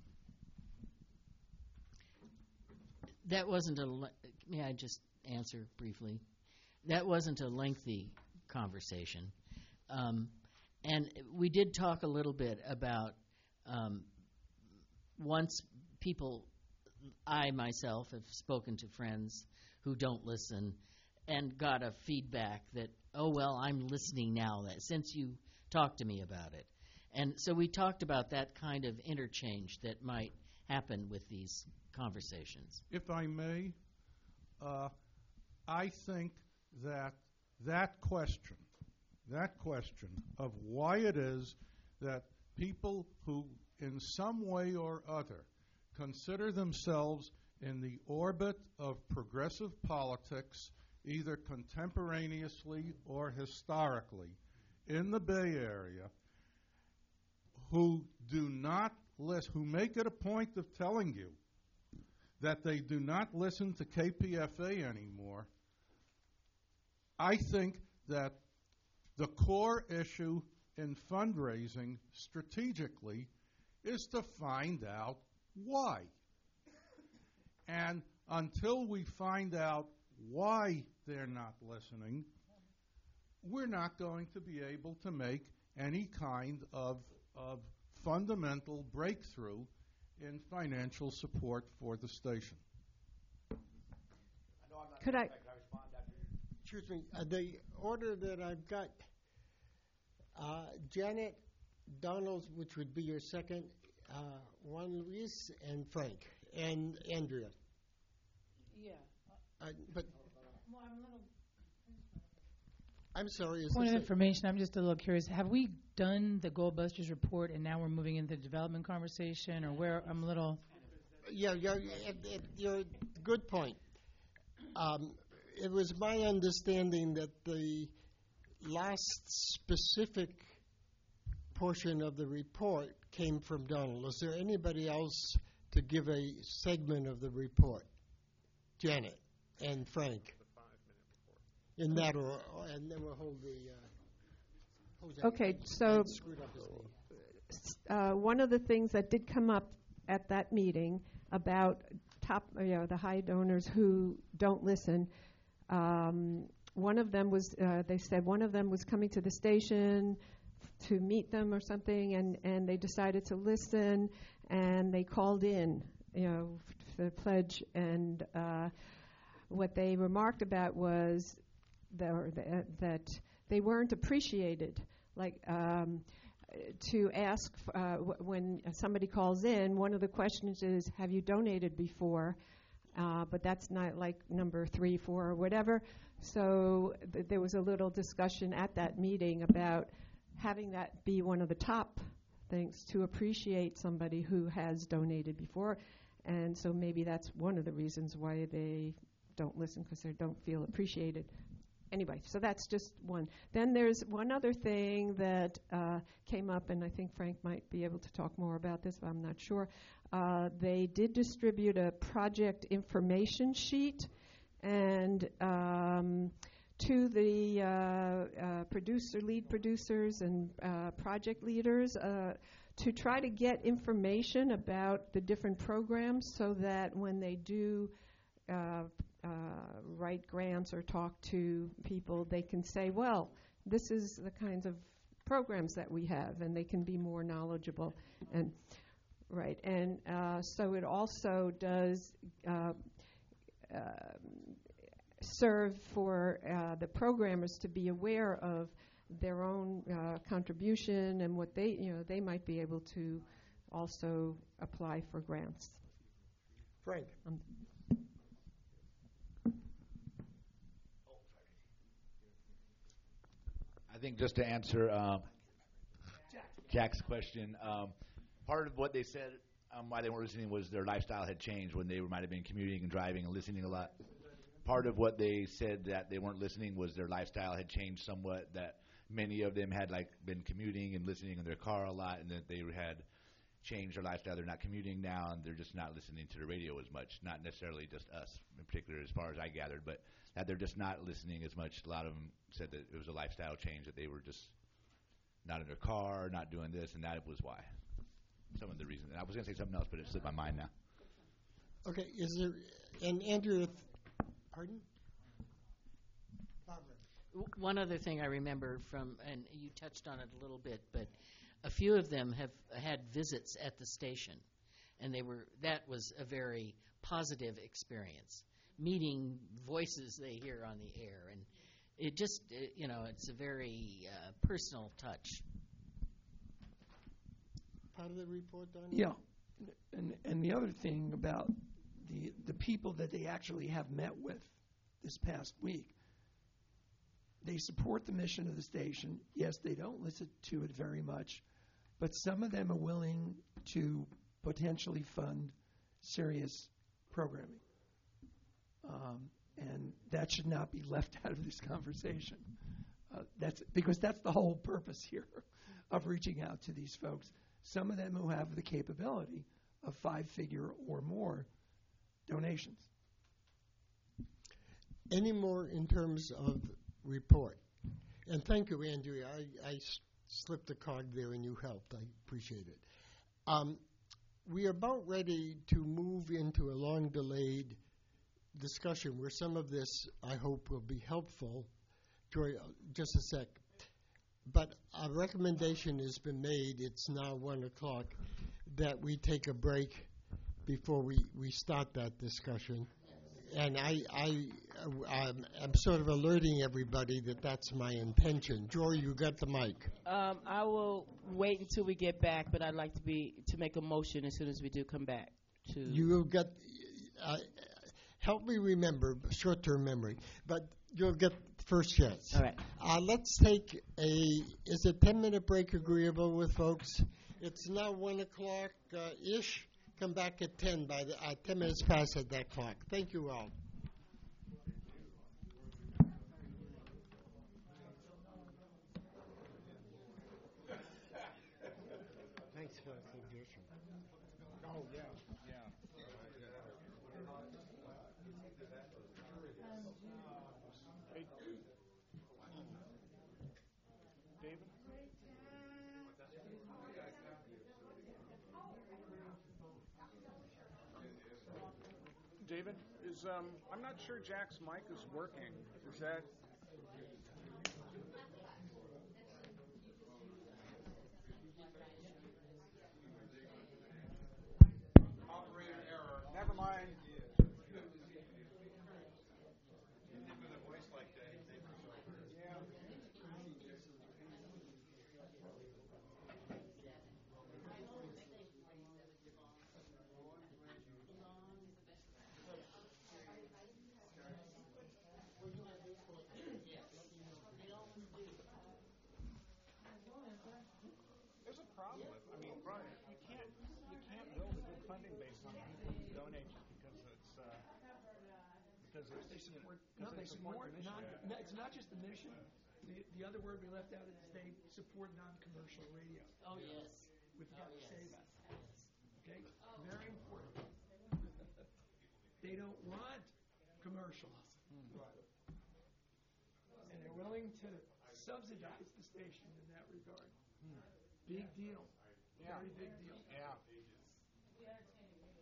That wasn't a. Le- may I just answer briefly? That wasn't a lengthy conversation, um, and we did talk a little bit about um, once people. I myself have spoken to friends who don't listen, and got a feedback that, oh well, I'm listening now. That since you talked to me about it, and so we talked about that kind of interchange that might happen with these conversations. If I may, uh, I think that that question, that question of why it is that people who in some way or other consider themselves in the orbit of progressive politics, either contemporaneously or historically, in the Bay Area, who do not listen, who make it a point of telling you that they do not listen to K P F A anymore, I think that the core issue in fundraising strategically is to find out why. And until we find out why they're not listening, we're not going to be able to make any kind of, of fundamental breakthrough in financial support for the station. Could I? Excuse me. Uh, the order that I've got, uh, Janet, Donald, which would be your second, uh, Juan Luis, and Frank, and Andrea. Yeah. Uh, but Well, I'm a little. I'm sorry. Is Point of this a- information, I'm just a little curious. Have we done the Goldbusters report and now we're moving into the development conversation, or where? I'm a little. Yeah, yeah, it, it, you're good point. Um, it was my understanding that the last specific portion of the report came from Donald. Is there anybody else to give a segment of the report? Janet and Frank. In that order, and then we'll hold the. Uh, Jose. Okay, so I screwed up his name. uh, one of the things that did come up at that meeting about top, you know, the high donors who don't listen. Um, one of them was, uh, they said one of them was coming to the station f- to meet them or something, and, and they decided to listen, and they called in, you know, f- the pledge, and uh, what they remarked about was the, or the, uh, that they weren't appreciated. Like um, to ask f- uh, w- when somebody calls in, one of the questions is, "Have you donated before?" Uh, but that's not like number three, four, or whatever. So th- there was a little discussion at that meeting about having that be one of the top things to appreciate somebody who has donated before. And so maybe that's one of the reasons why they don't listen, because they don't feel appreciated. Anyway, so that's just one. Then there's one other thing that uh, came up, and I think Frank might be able to talk more about this, but I'm not sure. Uh, they did distribute a project information sheet, and um, to the uh, uh, producer, lead producers and uh, project leaders uh, to try to get information about the different programs so that when they do uh, uh, write grants or talk to people, they can say, well, this is the kinds of programs that we have, and they can be more knowledgeable. And right, and uh, so it also does uh, uh, serve for uh, the programmers to be aware of their own uh, contribution and what they, you know, they might be able to also apply for grants. Frank. Um, I think just to answer um, Jack's question, um, part of what they said um, why they weren't listening was their lifestyle had changed when they might have been commuting and driving and listening a lot. Part of what they said that they weren't listening was their lifestyle had changed somewhat, that many of them had like been commuting and listening in their car a lot, and that they had changed their lifestyle. They're not commuting now, and they're just not listening to the radio as much. Not necessarily just us in particular, as far as I gathered, but that they're just not listening as much. A lot of them said that it was a lifestyle change, that they were just not in their car, not doing this, and that was why. Some of the reasons. And I was going to say something else, but it slipped my mind now. Okay, is there, and Andrew, th- pardon? Barbara. W- One other thing I remember from, and you touched on it a little bit, but a few of them have had visits at the station, and they were that was a very positive experience, meeting voices they hear on the air, and it just, it, you know, it's a very uh, personal touch. Part of the report, Don? Yeah, and and the other thing about the the people that they actually have met with this past week, they support the mission of the station. Yes, they don't listen to it very much, but some of them are willing to potentially fund serious programming. Um, and that should not be left out of this conversation. Uh, that's because that's the whole purpose here of reaching out to these folks. Some of them who have the capability of five-figure or more donations. Any more in terms of report? And thank you, Andrea. I, I s- slipped a card there and you helped. I appreciate it. Um, we are about ready to move into a long-delayed discussion where some of this, I hope, will be helpful. Joy, uh, just a sec. But a recommendation has been made, it's now one o'clock, that we take a break before we, we start that discussion. And I, I, uh, I'm, I'm sort of alerting everybody that that's my intention. Joy, you got the mic. Um, I will wait until we get back, but I'd like to be to make a motion as soon as we do come back. To You will get, uh, help me remember, short-term memory, but you'll get first chance. All right. Uh, let's take a, is a ten-minute break agreeable with folks? It's now one o'clock uh, ish. Come back at ten by the, uh, ten minutes past at that clock. Thank you all. Thanks for the suggestion. Oh, yeah, yeah. David? David, is um, I'm not sure Jack's mic is working. Is that? Operator error. Never mind. With a voice like that, yeah. There's a problem with, I mean, you can't you can't build a good funding base on people who donate just because it's uh, because it's, They support, because no, they support, the mission. non, no, it's not just the mission. The, the other word we left out is they support non-commercial radio. Oh, yes. We've got Oh, to yes. say that. Okay? Very important. They don't want commercials. And they're willing to subsidize the station in that regard. Big deal. Yeah. Very big deal. Yeah.